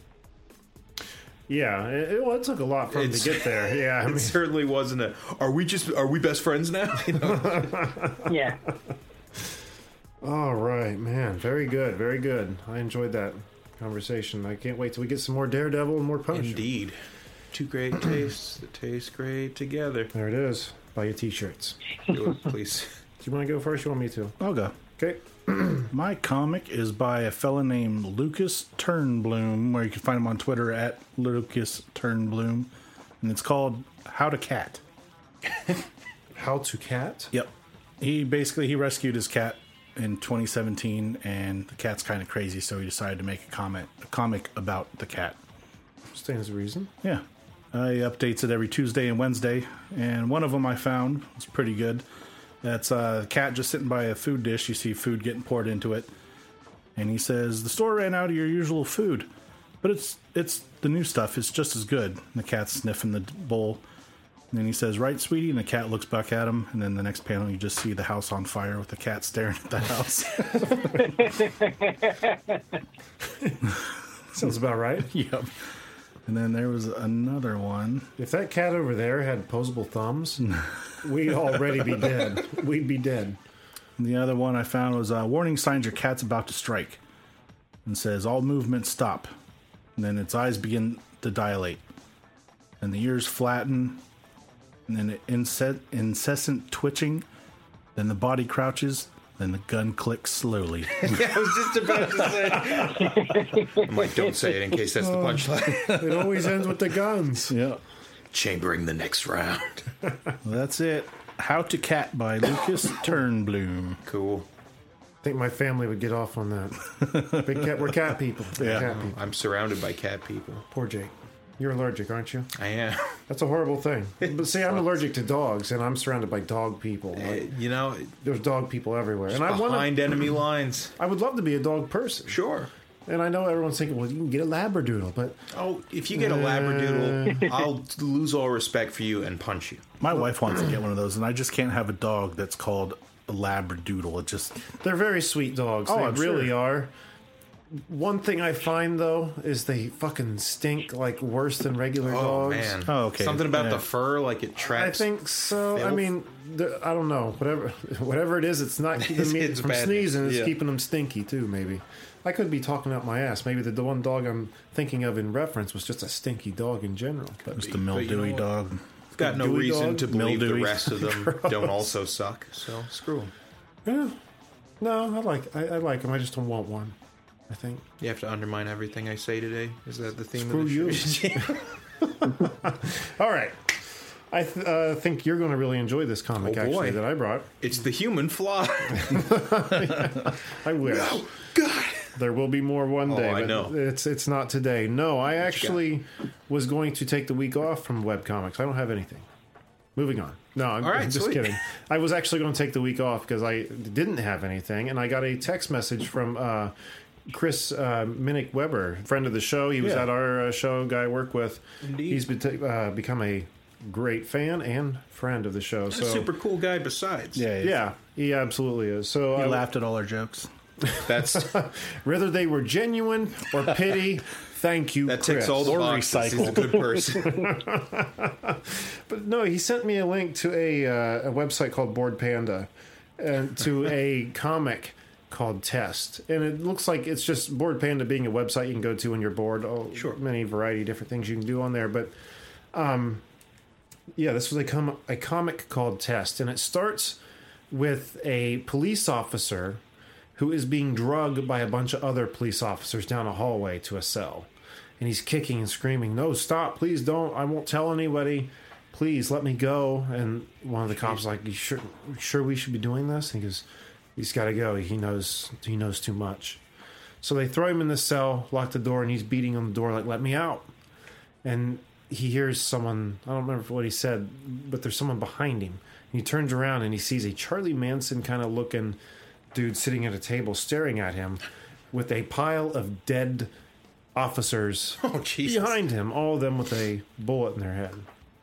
Yeah, it, well, it took a lot for them It's- to get there. Yeah, I It mean, certainly wasn't a. Are we just? Are we best friends now? You know? Yeah. all right, man. Very good, very good. I enjoyed that conversation. I can't wait till we get some more Daredevil and more Punisher. Indeed, two great tastes that taste great together. There it is. Buy your t-shirts. Do it, please. Do you want to go first? You want me to? I'll go. Okay. My comic is by a fella named Lucas Turnbloom, where you can find him on Twitter at Lucas Turnbloom, and it's called How to Cat. How to Cat? Yep. He basically he rescued his cat in twenty seventeen, and the cat's kind of crazy, so he decided to make a comment, a comic about the cat. Stands to reason. Yeah. Uh, he updates it every Tuesday and Wednesday, and one of them I found was pretty good. That's uh, a cat just sitting by a food dish. You see food getting poured into it, and he says, "The store ran out of your usual food, but it's it's the new stuff. It's just as good." And the cat's sniffing the bowl, and then he says, "Right, sweetie?" And the cat looks back at him, and then the next panel, you just see the house on fire with the cat staring at the house. Sounds about right. Yep. And then there was another one. If that cat over there had opposable thumbs, we'd already be dead. We'd be dead. And the other one I found was uh, warning signs your cat's about to strike. And says all movement stop. And then its eyes begin to dilate. And the ears flatten. And then it ince- incessant twitching. Then the body crouches. Then the gun clicks slowly. Yeah, I was just about to say. I'm like, don't say it in case that's the punchline. It always ends with the guns. Yeah. Chambering the next round. Well, that's it. How to Cat by Lucas Turnbloom. Cool. I think my family would get off on that. Big cat, we're cat people. We're Yeah. cat people. I'm surrounded by cat people. Poor Jake. You're allergic, aren't you? I am. That's a horrible thing. But see, I'm allergic to dogs, and I'm surrounded by dog people. Like, You know, there's dog people everywhere, and I want behind to. enemy lines. I would love to be a dog person. Sure. And I know everyone's thinking, well, you can get a Labradoodle, but Oh, if you get a Labradoodle, I'll lose all respect for you and punch you. My wife wants to get one of those, and I just can't have a dog that's called a Labradoodle. It just they're very sweet dogs. Oh, they I'm really sure. are. One thing I find though is they fucking stink like worse than regular Oh dogs. man. Oh, okay. Something about Yeah. the fur, like it I traps. think so. I filth. mean, the, I don't know. Whatever, whatever it is, it's not keeping me It's from bad. sneezing. It's Yeah. keeping them stinky too. Maybe I could be talking out my ass. Maybe the, the one dog I'm thinking of in reference was just a stinky dog in general. But Just a But you know mildewy what? dog. Got no Gooey reason dog, to believe the mildewy. rest of them don't also suck. So screw them. yeah, no, I like I, I like them. I just don't want one. I think. You have to undermine everything I say today. Is that the theme Screw of the you. show? All right. I th- uh, think you're going to really enjoy this comic Oh, actually boy. that I brought. It's the human fly. I wish. God. There will be more one Oh, day, I but know. it's it's not today. No, I actually was going to take the week off from webcomics. I don't have anything. Moving on. No, I'm, All right, I'm just sweet. kidding. I was actually going to take the week off because I didn't have anything, and I got a text message from uh, Chris uh, Minnick Weber, friend of the show. He was Yeah. at our uh, show, guy I work with. Indeed. He's been uh, become a great fan and friend of the show. A So super cool guy besides. Yeah, yeah. yeah, he absolutely is. So He I laughed at all our jokes. That's whether they were genuine or pity, thank you, that Chris. ticks all the Or boxes. He's a recycled. good person. But no, he sent me a link to a uh, a website called Board Panda, and to a comic called Test, and it looks like it's just Board Panda being a website you can go to when you're bored. Oh, Sure. many variety of different things you can do on there, but um, yeah, this was a com- a comic called Test, and it starts with a police officer who is being drugged by a bunch of other police officers down a hallway to a cell. And he's kicking and screaming, "No, stop, please don't. I won't tell anybody. Please let me go." And one of the cops is like, "You sure, sure we should be doing this?" And he goes, "He's got to go. He knows he knows too much." So they throw him in the cell, lock the door, and he's beating on the door like, "Let me out." And he hears someone, I don't remember what he said, but there's someone behind him. And he turns around and he sees a Charlie Manson kind of looking dude sitting at a table staring at him with a pile of dead officers Oh, Jesus. behind him, all of them with a bullet in their head.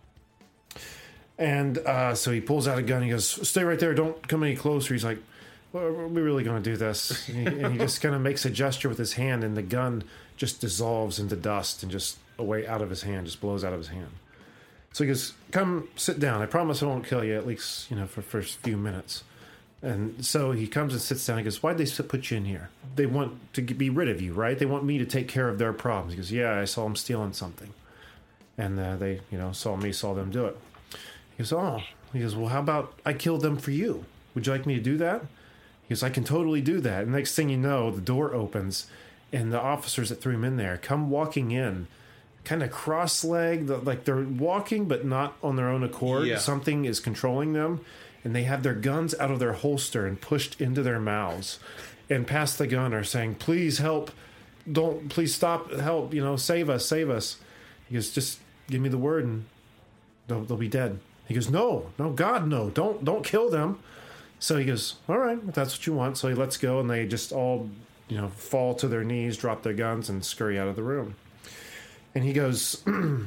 And uh, so he pulls out a gun. He goes, "Stay right there. Don't come any closer." He's like, "Well, are we really going to do this?" And he, and he just kind of makes a gesture with his hand, and the gun just dissolves into dust and just away out of his hand, just blows out of his hand. So he goes, "Come sit down. I promise I won't kill you, at least, you know, for the first few minutes." And so he comes and sits down. He goes, "Why'd they put you in here? They want to be rid of you, right? They want me to take care of their problems." He goes, "Yeah, I saw them stealing something. And uh, they, you know, saw me, saw them do it." He goes, "Oh." He goes, "Well, how about I killed them for you? Would you like me to do that?" He goes, "I can totally do that." And next thing you know, the door opens and the officers that threw him in there come walking in, kind of cross-legged, like they're walking but not on their own accord. Yeah. Something is controlling them. And they have their guns out of their holster and pushed into their mouths, and past the gun are saying, "Please help. Don't, please stop. Help. You know, save us, save us." He goes, "Just give me the word and they'll, they'll be dead." He goes, "No, no, God, no. Don't, don't kill them." So he goes, "All right, if that's what you want." So he lets go, and they just all, you know, fall to their knees, drop their guns, and scurry out of the room. And he goes,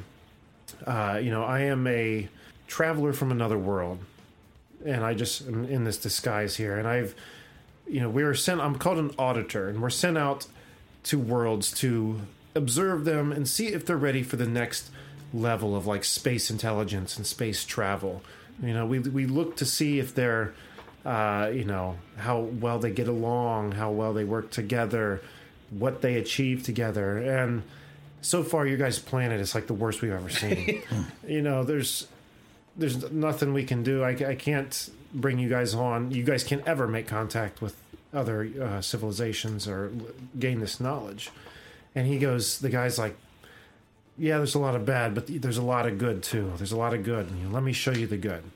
uh, you know, "I am a traveler from another world. And I just am in this disguise here. And I've, you know, we were sent, I'm called an auditor, and we're sent out to worlds to observe them and see if they're ready for the next level of like space intelligence and space travel. You know, we, we look to see if they're, uh, you know, how well they get along, how well they work together, what they achieve together. And so far, your guys' planet is like the worst we've ever seen. You know, there's, There's nothing we can do. I, I can't bring you guys on. You guys can't ever make contact with other uh, civilizations or l- gain this knowledge." And he goes, the guy's like, "Yeah, there's a lot of bad, but there's a lot of good too. There's a lot of good. And, you know, let me show you the good."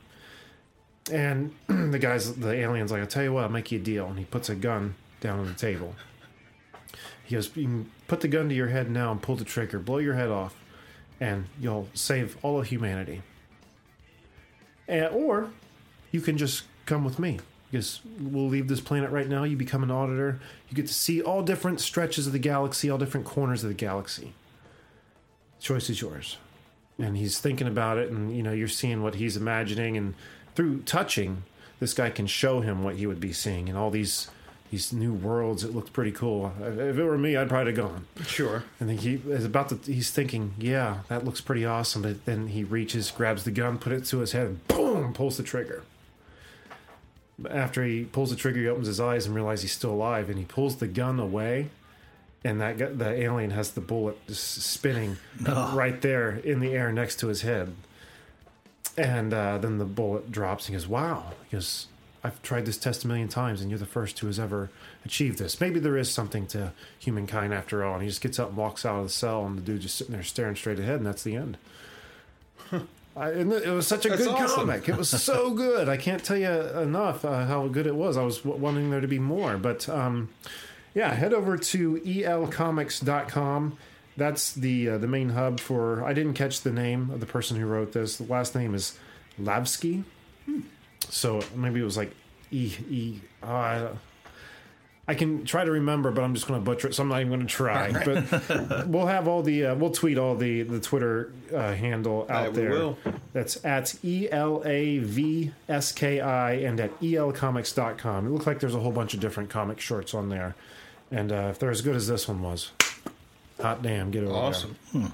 And the guy's, the alien's like, "I'll tell you what, I'll make you a deal." And he puts a gun down on the table. He goes, "You can put the gun to your head now and pull the trigger, blow your head off, and you'll save all of humanity. And, or you can just come with me, because we'll leave this planet right now. You become an auditor. You get to see all different stretches of the galaxy, all different corners of the galaxy. Choice is yours." And he's thinking about it, and you know, you're seeing what he's imagining, and through touching, this guy can show him what he would be seeing, and all these these new worlds. It looked pretty cool. If it were me, I'd probably have gone. Sure. And then he is about to. He's thinking, yeah, that looks pretty awesome. But then he reaches, grabs the gun, put it to his head, and boom, pulls the trigger. After he pulls the trigger, he opens his eyes and realizes he's still alive. And he pulls the gun away, and that gu- the alien has the bullet just spinning Oh. right there in the air next to his head. And uh, then the bullet drops. And he goes, "Wow!" He goes, "I've tried this test a million times, and you're the first who has ever achieved this. Maybe there is something to humankind after all." And he just gets up and walks out of the cell, and the dude just sitting there staring straight ahead, and that's the end. I, and it was such a That's good awesome. comic. It was so good. I can't tell you enough uh, how good it was. I was w- wanting there to be more. But um, yeah, head over to E L comics dot com. That's the uh, the main hub for. I didn't catch the name of the person who wrote this. The last name is Lavsky. So maybe it was like E E. Oh, I, I can try to remember, but I'm just going to butcher it, so I'm not even going to try. But we'll have all the uh, we'll tweet all the the Twitter uh, handle out Uh, we there. will. That's at E L A V S K I and at E L comics dot com. It looks like there's a whole bunch of different comic shorts on there, and uh, if they're as good as this one was, hot damn, get it over Awesome. there.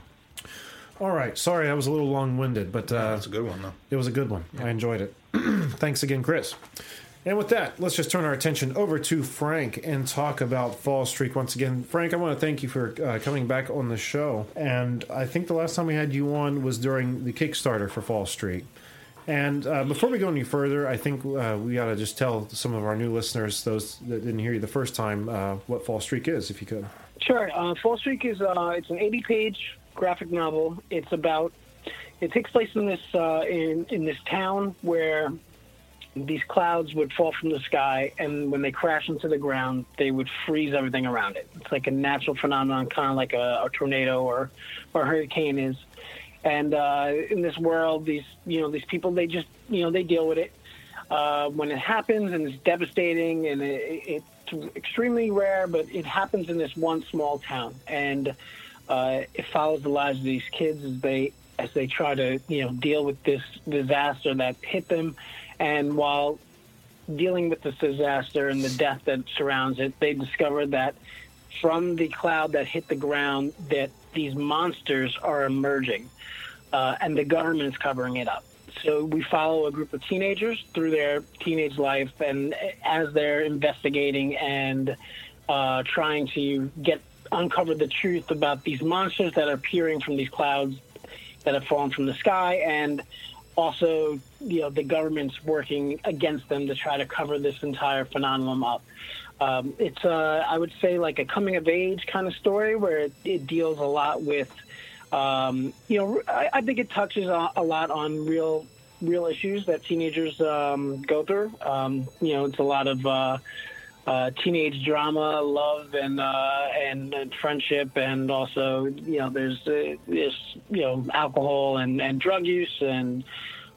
All right, sorry I was a little long-winded, but uh, That's a good one, though. it was a good one. I enjoyed it. Thanks again, Chris. And with that, let's just turn our attention over to Frank and talk about Fall Streak once again. Frank, I want to thank you for uh, coming back on the show. And I think the last time we had you on was during the Kickstarter for Fall Streak. And uh, before we go any further, I think uh, we ought to just tell some of our new listeners, those that didn't hear you the first time, uh, what Fall Streak is, if you could. Sure. Uh, Fall Streak is uh, it's an eighty-page graphic novel. It's about it takes place in this uh, in in this town where these clouds would fall from the sky, and when they crash into the ground, they would freeze everything around it. It's like a natural phenomenon, kind of like a, a tornado or or a hurricane is. And uh, in this world, these you know these people they just you know they deal with it uh, when it happens, and it's devastating, and it, it's extremely rare, but it happens in this one small town, and uh, it follows the lives of these kids as they as they try to you know deal with this disaster that hit them. And while dealing with this disaster and the death that surrounds it, they discovered that from the cloud that hit the ground, that these monsters are emerging, uh, and the government is covering it up. So we follow a group of teenagers through their teenage life, and as they're investigating and uh, trying to get uncover the truth about these monsters that are appearing from these clouds that have fallen from the sky, and also, you know, the government's working against them to try to cover this entire phenomenon up. Um, it's, uh, I would say, like a coming-of-age kind of story where it, it deals a lot with, um, you know, I, I think it touches a, a lot on real, real issues that teenagers um, go through. Um, you know, it's a lot of uh, uh, teenage drama, love, and, uh, and and friendship, and also, you know, there's uh, this, you know, alcohol and, and drug use, and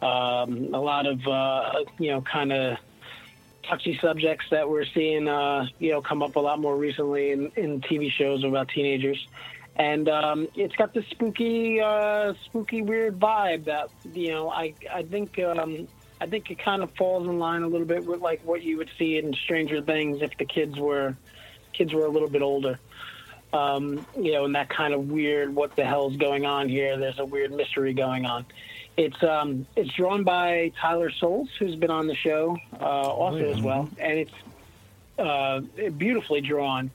um, a lot of, uh, you know, kind of touchy subjects that we're seeing, uh, you know, come up a lot more recently in, in T V shows about teenagers. And um, it's got this spooky, uh, spooky, weird vibe that, you know, I, I think, um, I think it kind of falls in line a little bit with like what you would see in Stranger Things if the kids were, kids were a little bit older. Um, you know, and that kind of weird, what the hell's going on here? There's a weird mystery going on. It's um, it's drawn by Tyler Souls, who's been on the show uh, also Oh, yeah. as well, and it's uh, beautifully drawn.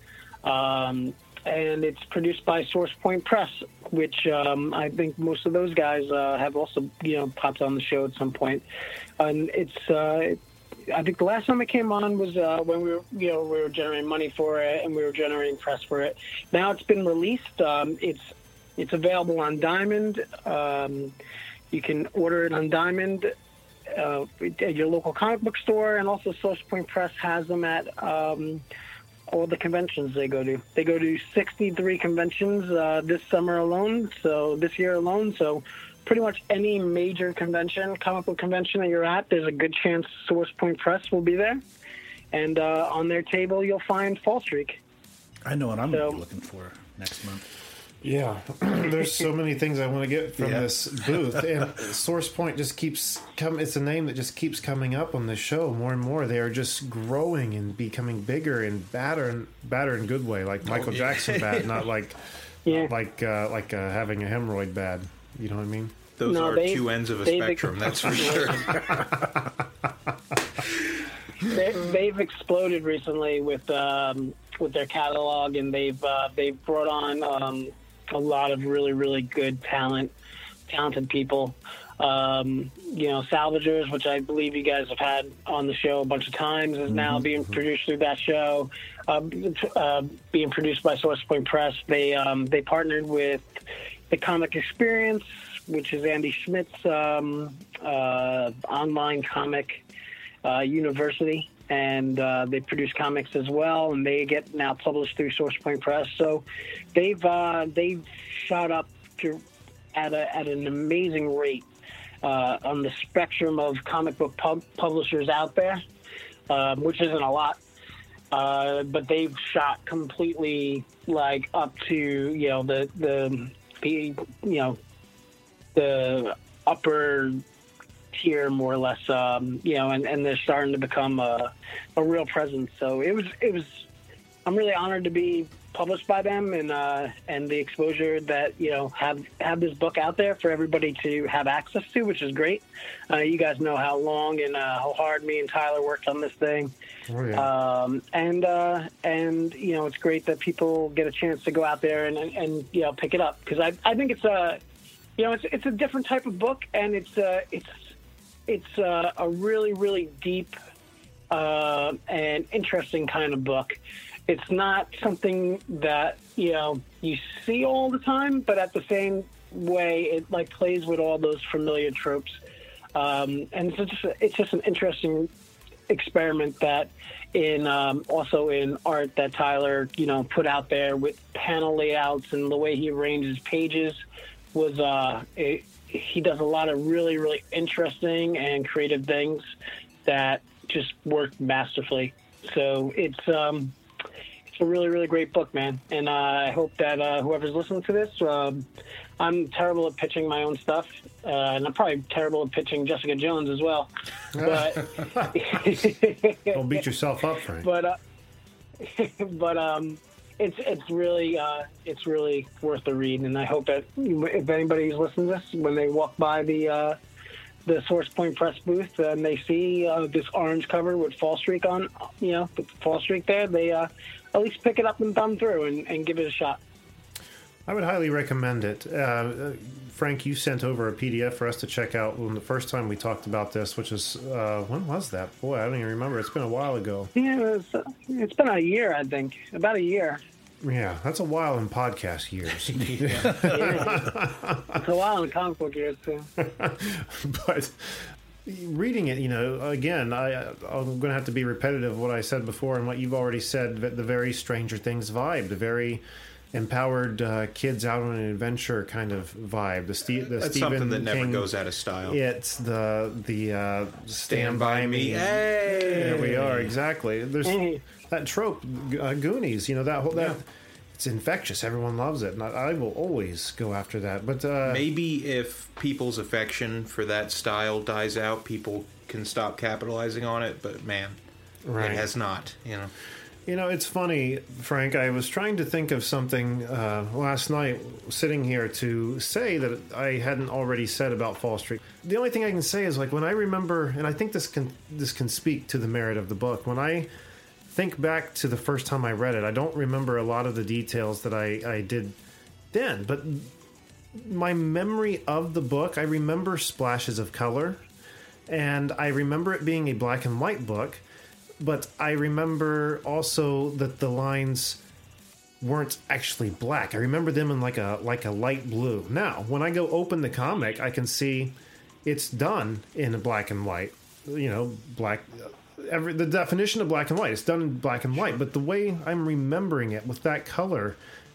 Um, and it's produced by Source Point Press, which um, I think most of those guys uh, have also, you know, popped on the show at some point. And it's, uh, it, I think the last time it came on was uh, when we were, you know, we were generating money for it and we were generating press for it. Now it's been released. Um, it's it's available on Diamond. Um, you can order it on Diamond uh, at your local comic book store, and also Source Point Press has them at um, all the conventions they go to. They go to sixty-three conventions uh, this summer alone, so this year alone. So pretty much any major convention, comic book convention that you're at, there's a good chance Source Point Press will be there. And uh, on their table, you'll find Fall Streak. I know what I'm So- going to be looking for next month. Yeah, there's so many things I want to get from Yeah. this booth, and SourcePoint just keeps come. It's a name that just keeps coming up on this show more and more. They are just growing and becoming bigger and badder and badder in good way, like Michael Oh, yeah. Jackson bad, not like Yeah. like uh, like uh, having a hemorrhoid bad. You know what I mean? Those No, are they've- two ends of a they've- spectrum, that's for sure. they, they've exploded recently with um, with their catalog, and they've uh, they've brought on um, a lot of really really good talent, talented people. Um, you know, Salvagers, which I believe you guys have had on the show a bunch of times, is now being produced through that show. Uh, uh, being produced by SourcePoint Press. They um, they partnered with the Comic Experience, which is Andy Schmidt's um, uh, online comic uh, university, and uh, they produce comics as well, and they get now published through SourcePoint Press. So they've uh, they've shot up to, at a, at an amazing rate uh, on the spectrum of comic book pub- publishers out there, um, which isn't a lot. Uh, but they've shot completely like up to you know the the, the you know the upper tier more or less, um, you know, and, and they're starting to become a, a real presence. So it was it was I'm really honored to be published by them, and uh, and the exposure that you know have have this book out there for everybody to have access to, which is great. Uh, you guys know how long and uh, how hard me and Tyler worked on this thing. Oh, yeah. Um, and uh, and you know it's great that people get a chance to go out there and and, and you know pick it up, because I I think it's a you know it's it's a different type of book, and it's uh, it's it's uh, a really really deep uh, and interesting kind of book. It's not something that you know you see all the time, but at the same way it like plays with all those familiar tropes, um, and it's just it's just an interesting experiment that in um, also in art that Tyler you know put out there with panel layouts and the way he arranges pages was uh it, he does a lot of really really interesting and creative things that just work masterfully. So it's um it's a really really great book, man, and uh, I hope that uh, whoever's listening to this, um, I'm terrible at pitching my own stuff, uh, and I'm probably terrible at pitching Jessica Jones as well. But Don't beat yourself up, Frank. but uh, but um, it's it's really uh, it's really worth the read, and I hope that if anybody's listening to this, when they walk by the uh, the SourcePoint Press booth and they see uh, this orange cover with Fall Streak on, you know, with Fall Streak there, they uh, at least pick it up and thumb through and, and give it a shot. I would highly recommend it. Uh, Frank, you sent over a P D F for us to check out when the first time we talked about this, which is, uh, when was that? Boy, I don't even remember. It's been a while ago. Yeah, it's, uh, it's been a year, I think, about a year. Yeah, that's a while in podcast years. Yeah. It's a while in comic book years, too. But reading it, you know, again, I, I'm going to have to be repetitive of what I said before and what you've already said, the the very Stranger Things vibe, the very empowered uh, kids out on an adventure kind of vibe. The, Ste- the That's Stephen something that never King, goes out of style. It's the the uh, Stand, Stand By By Me. Me. Hey! There we are, exactly. There's Hey. that trope, uh, Goonies, you know, that whole, that, it's infectious. Everyone loves it. And I, I will always go after that. But uh, Maybe if people's affection for that style dies out, people can stop capitalizing on it, but man, Right. it has not, you know. You know, it's funny, Frank. I was trying to think of something uh, last night, sitting here, to say that I hadn't already said about Fall Streak. The only thing I can say is, like, when I remember, and I think this can this can speak to the merit of the book. When I think back to the first time I read it, I don't remember a lot of the details that I, I did then. But my memory of the book, I remember splashes of color, and I remember it being a black and white book. But I remember also that the lines weren't actually black. I remember them in like a like a light blue. Now, when I go open the comic, I can see it's done in black and white. You know, black. Every the definition of black and white. It's done in black and white. But the way I'm remembering it with that color,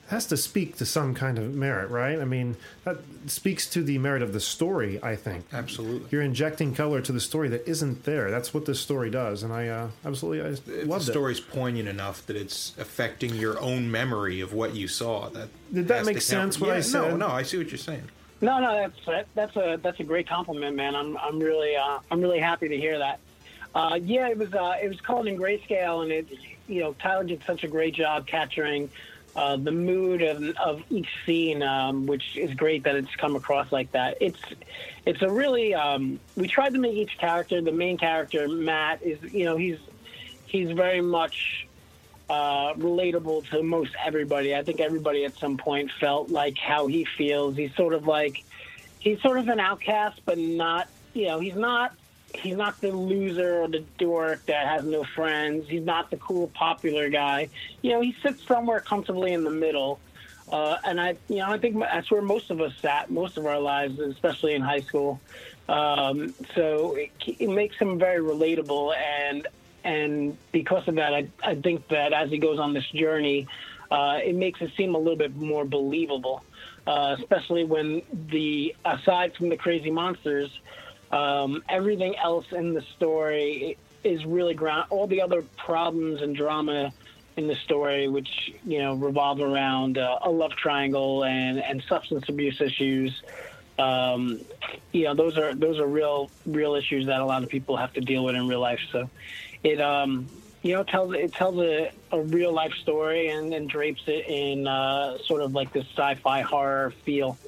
has to speak to some kind of merit, right? I mean, that speaks to the merit of the story, I think. Absolutely. You're injecting color to the story that isn't there. That's what this story does, and I uh, absolutely I If loved the it. story's poignant enough that it's affecting your own memory of what you saw. That Did that has make to sense, count. what I Yeah, said? No, no, I see what you're saying. No, no, that's that's a that's a great compliment, man. I'm I'm really uh, I'm really happy to hear that. Uh, yeah, it was uh, it was called in grayscale, and it you know Tyler did such a great job capturing uh, the mood of, of each scene, um, which is great that it's come across like that. It's it's a really um, we tried to make each character, the main character Matt is you know he's he's very much uh, relatable to most everybody. I think everybody at some point felt like how he feels. He's sort of like he's sort of an outcast, but not you know he's not. He's not the loser or the dork that has no friends. He's not the cool, popular guy. You know, he sits somewhere comfortably in the middle. Uh, and I, you know, I think that's where most of us sat most of our lives, especially in high school. Um, so it, it makes him very relatable. And and because of that, I, I think that as he goes on this journey, uh, it makes it seem a little bit more believable, uh, especially when the aside from the crazy monsters. Um, everything else in the story is really ground. All the other problems and drama in the story, which you know revolve around uh, a love triangle and, and substance abuse issues. Um, you know, those are those are real real issues that a lot of people have to deal with in real life. So, it um, you know tells it tells a, a real life story and, and drapes it in uh, sort of like this sci-fi horror feel.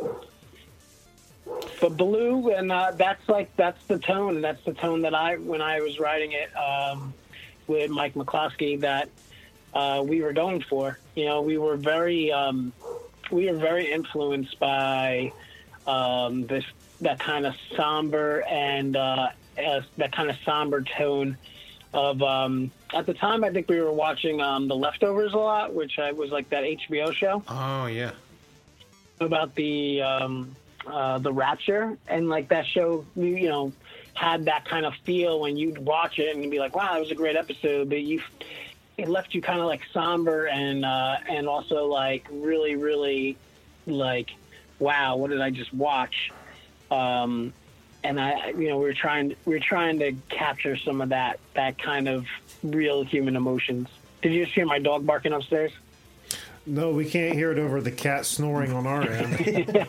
But Blue, and uh, that's like that's the tone. That's the tone that I, when I was writing it um, with Mike McCloskey, that uh, we were going for. You know, we were very, um, we were very influenced by um, this that kind of somber and uh, uh, that kind of somber tone of. Um, at the time, I think we were watching um, The Leftovers a lot, which I, was like that H B O show. Oh yeah. About the. Um, Uh, the Rapture, and like that show, you, you know, had that kind of feel when you'd watch it and you'd be like, "Wow, that was a great episode." But you, it left you kind of like somber and uh, and also like really, really like, "Wow, what did I just watch?" Um, and I, you know, we were trying we were trying to capture some of that that kind of real human emotions. Did you just hear my dog barking upstairs? No, we can't hear it over the cat snoring on our end.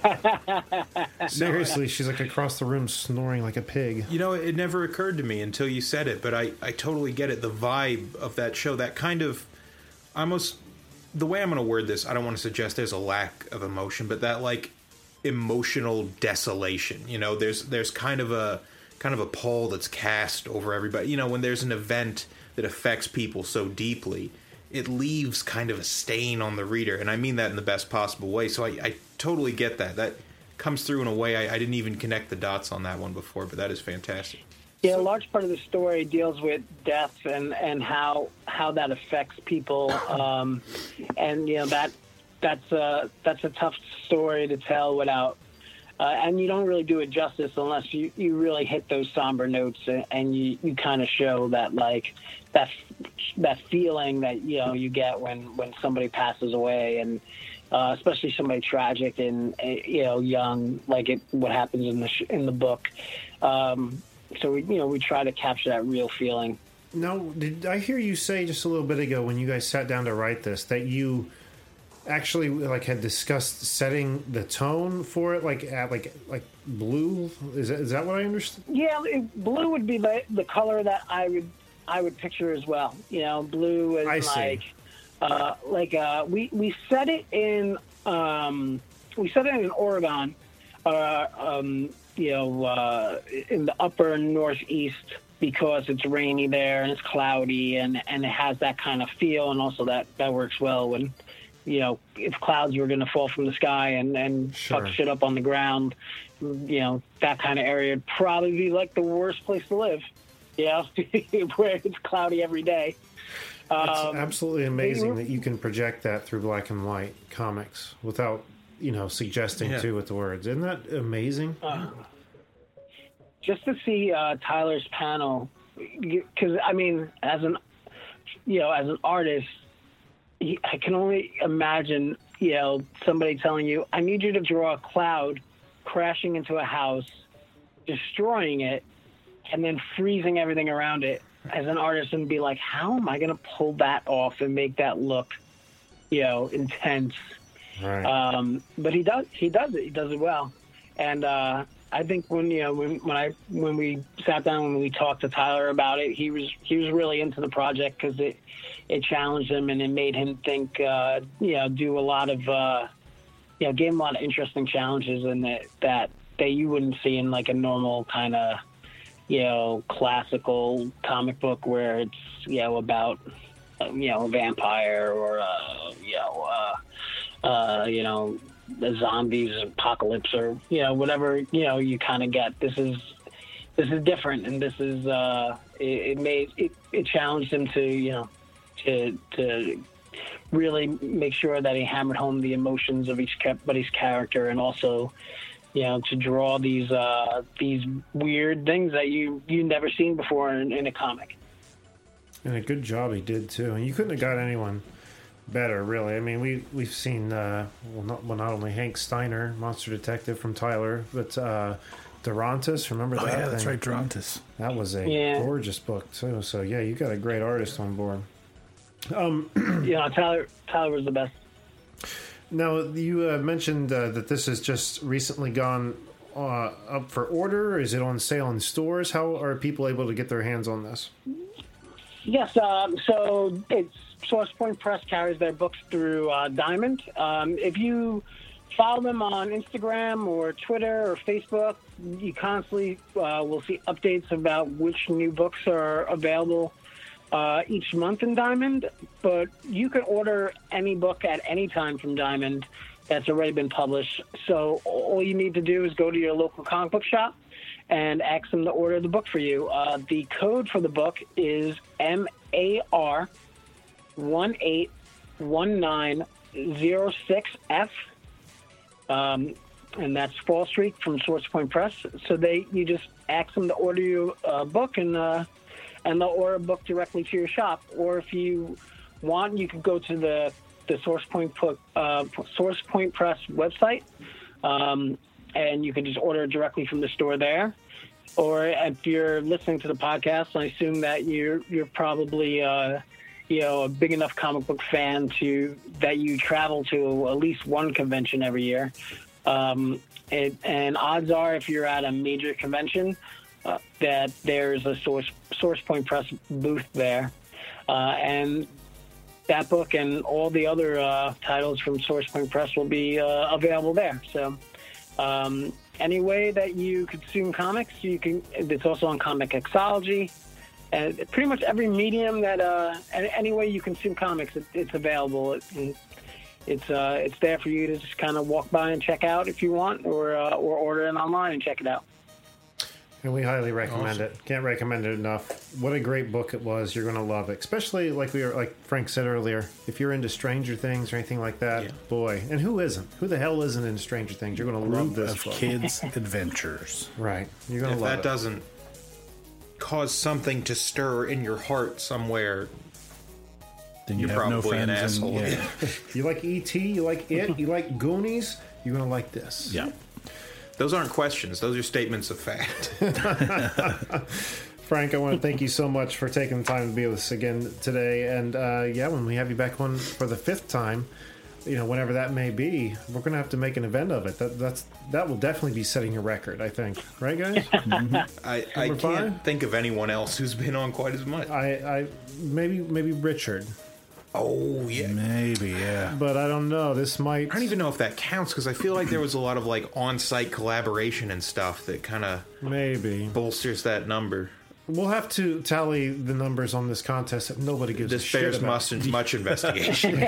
Seriously, she's like across the room snoring like a pig. You know, it never occurred to me until you said it, but I, I totally get it. The vibe of that show, that kind of almost, the way I'm going to word this, I don't want to suggest there's a lack of emotion, but that like emotional desolation. You know, there's there's kind of a kind of a pall that's cast over everybody. You know, when there's an event that affects people so deeply, it leaves kind of a stain on the reader, and I mean that in the best possible way. So I, I totally get that. That comes through in a way I, I didn't even connect the dots on that one before, but that is fantastic. Yeah, a large part of the story deals with death and, and how how that affects people, um, and you know that that's a that's a tough story to tell without, uh, and you don't really do it justice unless you, you really hit those somber notes and, and you, you kind of show that like that that feeling that you know you get when, when somebody passes away, and uh, especially somebody tragic and you know young, like it what happens in the sh- in the book. Um, so we you know we try to capture that real feeling. Now, did I hear you say just a little bit ago when you guys sat down to write this that you actually like had discussed setting the tone for it, like at like like blue? Is that, is that what I understood? Yeah, it, blue would be the the color that I would. I would picture as well. You know, blue is I like, uh, like uh, we we set it in um, we set it in Oregon, uh, um, you know, uh, in the upper northeast because it's rainy there and it's cloudy and, and it has that kind of feel, and also that, that works well when, you know, if clouds were going to fall from the sky and and Sure. fuck shit up on the ground, you know, that kind of area would probably be like the worst place to live. Yeah, where it's cloudy every day. It's Um, absolutely amazing that you can project that through black and white comics without, you know, suggesting Yeah. to with the words. Isn't that amazing? uh, just to see uh, Tyler's panel, because I mean, as an you know, as an artist, he, I can only imagine you know, somebody telling you, I need you to draw a cloud crashing into a house, destroying it, and then freezing everything around it as an artist, and be like, how am I going to pull that off and make that look, you know, intense? Right. Um, but he does, he does it. He does it well. And, uh, I think when, you know, when, when I, when we sat down, when we talked to Tyler about it, he was, he was really into the project because it, it challenged him and it made him think, uh, you know, do a lot of, uh, you know, gave him a lot of interesting challenges and that, that, that you wouldn't see in like a normal kind of, you know, classical comic book where it's, you know, about, you know, a vampire or, uh, you know, uh, uh, you know, the zombies apocalypse or, you know, whatever, you know, you kind of get. This is, this is different. And this is, uh, it, it made, it, it challenged him to, you know, to, to really make sure that he hammered home the emotions of each everybody's character, and also, you know, to draw these uh, these weird things that you you never seen before in, in a comic. And a good job he did too. And you couldn't have got anyone better, really. I mean, we we've seen uh, well, not well, not only Hank Steiner, Monster Detective from Tyler, but uh, Durantis. Remember Oh that? yeah, that's thing? right, Durantis. That was a Yeah. gorgeous book too. So yeah, you got a great artist on board. Um, You know, Tyler Tyler was the best. Now, you uh, mentioned uh, that this has just recently gone uh, up for order. Is it on sale in stores? How are people able to get their hands on this? Yes, um, so it's Source Point Press carries their books through uh, Diamond. Um, if you follow them on Instagram or Twitter or Facebook, you constantly uh, will see updates about which new books are available uh, each month in Diamond. But you can order any book at any time from Diamond that's already been published. So all you need to do is go to your local comic book shop and ask them to order the book for you. Uh, the code for the book is M A R one eight one nine zero six F, um, and that's Fall Street from Source Point Press. So they, you just ask them to order you a book, and uh, and they'll order a book directly to your shop. Or if you want, you could go to the the Source Point uh, Source Point Press website. Um, and you can just order it directly from the store there. Or if you're listening to the podcast, I assume that you're you're probably uh, you know, a big enough comic book fan to that you travel to at least one convention every year. Um, it, and odds are, if you're at a major convention, uh, that there's a Source Source Point Press booth there, uh, and that book and all the other uh, titles from Source Point Press will be uh, available there. So. Um, any way that you consume comics, you can. It's also on Comixology, and pretty much every medium that uh, any way you consume comics, it, it's available. It, it's uh, it's there for you to just kind of walk by and check out if you want, or uh, or order it online and check it out. And we highly recommend Awesome. it. Can't recommend it enough. What a great book it was. You're going to love it. Especially like we were, like Frank said earlier, if you're into Stranger Things or anything like that, Yeah. boy. And who isn't? Who the hell isn't into Stranger Things? You're going to love this Of book. kids' adventures. Right. You're going If to love that it. doesn't cause something to stir in your heart somewhere, Then you You're have no probably an friends. asshole. And, yeah. You like E T, you like It, you like Goonies, you're going to like this. yeah. those aren't questions. Those are statements of fact. Frank, I want to thank you so much for taking the time to be with us again today. And uh, yeah, when we have you back on for the fifth time, you know, whenever that may be, we're going to have to make an event of it. That that's that will definitely be setting a record, I think. Right, guys? I, I Number can't five? think of anyone else who's been on quite as much. I, I maybe maybe Richard, Oh, yeah. Maybe, yeah. but I don't know. This might. I don't even know if that counts because I feel like there was a lot of like on-site collaboration and stuff that kind of Maybe bolsters that number. we'll have to tally the numbers on this contest that nobody gives a This shit bears about. much, much investigation.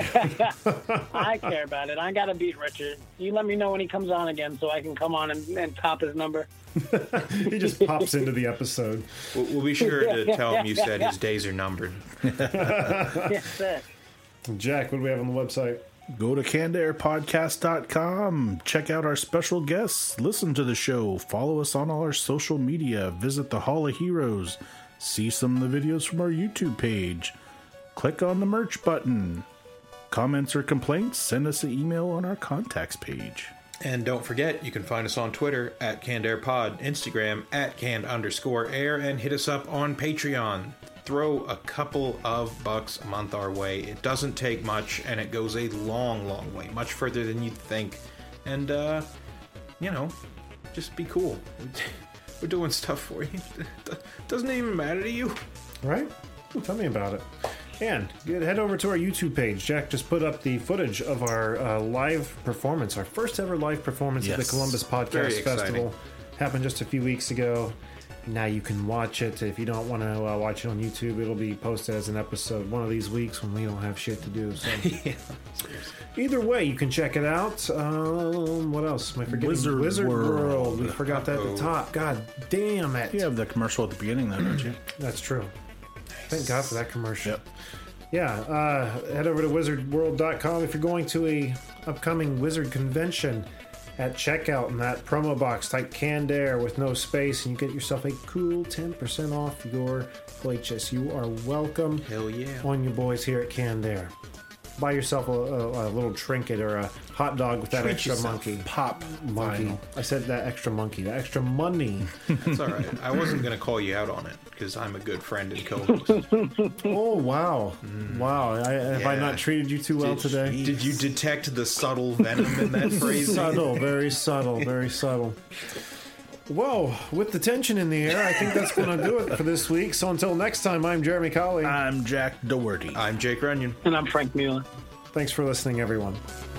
I care about it. I got to beat Richard. You let me know when he comes on again so I can come on and, and top his number. He just pops into the episode. we'll, we'll be sure to tell him you said his days are numbered. Yes, sir. Jack, what do we have on the website? Go to canned air podcast dot com. Check out our special guests. Listen to the show. Follow us on all our social media. Visit the Hall of Heroes. See some of the videos from our YouTube page. Click on the merch button. comments or complaints, send us an email on our contacts page. And don't forget, you can find us on Twitter at CannedAirPod, Instagram at canned underscore air, and hit us up on Patreon. Throw a couple of bucks a month our way. It doesn't take much, and it goes a long, long way, much further than you'd think. And, uh, you know, just be cool. We're doing stuff for you. Doesn't it even matter to you? Right? Tell me about it. And get, head over to our YouTube page. Jack just put up the footage of our uh, live performance, our first ever live performance Yes. at the Columbus Podcast Very exciting. Festival. Happened just a few weeks ago. Now you can watch it. If you don't want to uh, watch it on YouTube, it'll be posted as an episode one of these weeks when we don't have shit to do. So Yeah. either way, you can check it out. Um, what else? Am I forgetting? Wizard Wizard World. World. We forgot that at Uh-oh. the top. God damn it. You have the commercial at the beginning, though, don't you? That's true. Thank God for that commercial. Yep. Yeah, uh, head over to wizard world dot com if you're going to a upcoming Wizard convention. At checkout in that promo box, type Canned Air with no space, and you get yourself a cool ten percent off your purchase. You are welcome. Hell yeah. On your boys here at Canned Air. Buy yourself a, a, a little trinket or a hot dog with that Treat extra yourself. monkey. Pop Monkey. vinyl. I said that extra monkey. That extra money. That's all right. I wasn't going to call you out on it because I'm a good friend and co-host. Oh, wow. Wow. I, have I Yeah. not treated you too well Did- today? Did you detect the subtle venom in that phrase? Subtle, very subtle, very subtle. Whoa, with the tension in the air, I think that's going to do it for this week. So until next time, I'm Jeremy Colley. I'm Jack Doherty. I'm Jake Runyon. And I'm Frank Mueller. Thanks for listening, everyone.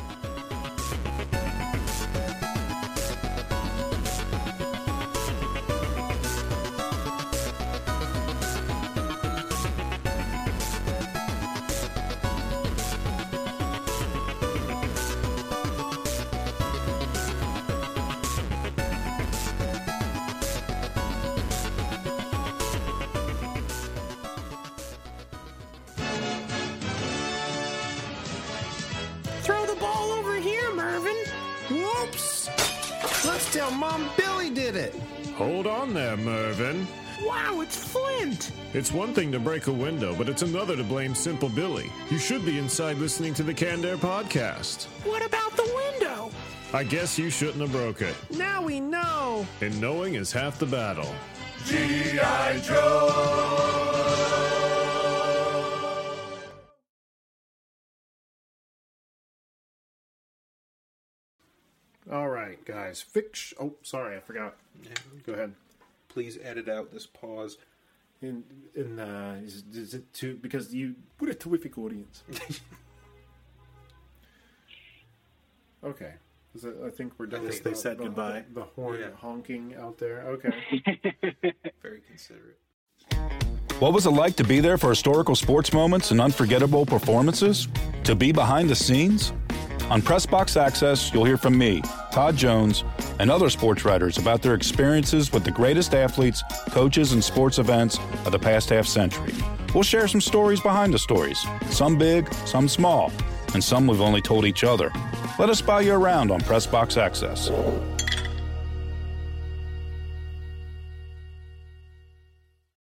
Throw the ball over here, Mervin. Whoops. Let's tell Mom Billy did it. Hold on there, Mervin. Wow, it's Flint. It's one thing to break a window, but it's another to blame Simple Billy. You should be inside listening to the Canned Air podcast. What about the window? I guess you shouldn't have broke it. Now we know. And knowing is half the battle. G I. Joe. All right, guys. Fix. Oh, sorry, I forgot. Go ahead. Please edit out this pause. In, in uh, is, is it too because you what a terrific audience. Okay, is it, I think we're done. I with think they the- said the, goodbye. The horn Yeah. honking out there. Okay. Very considerate. What was it like to be there for historical sports moments and unforgettable performances? To be behind the scenes? On Pressbox Access, you'll hear from me, Todd Jones, and other sports writers about their experiences with the greatest athletes, coaches, and sports events of the past half century. We'll share some stories behind the stories, some big, some small, and some we've only told each other. Let us buy you around on Pressbox Access.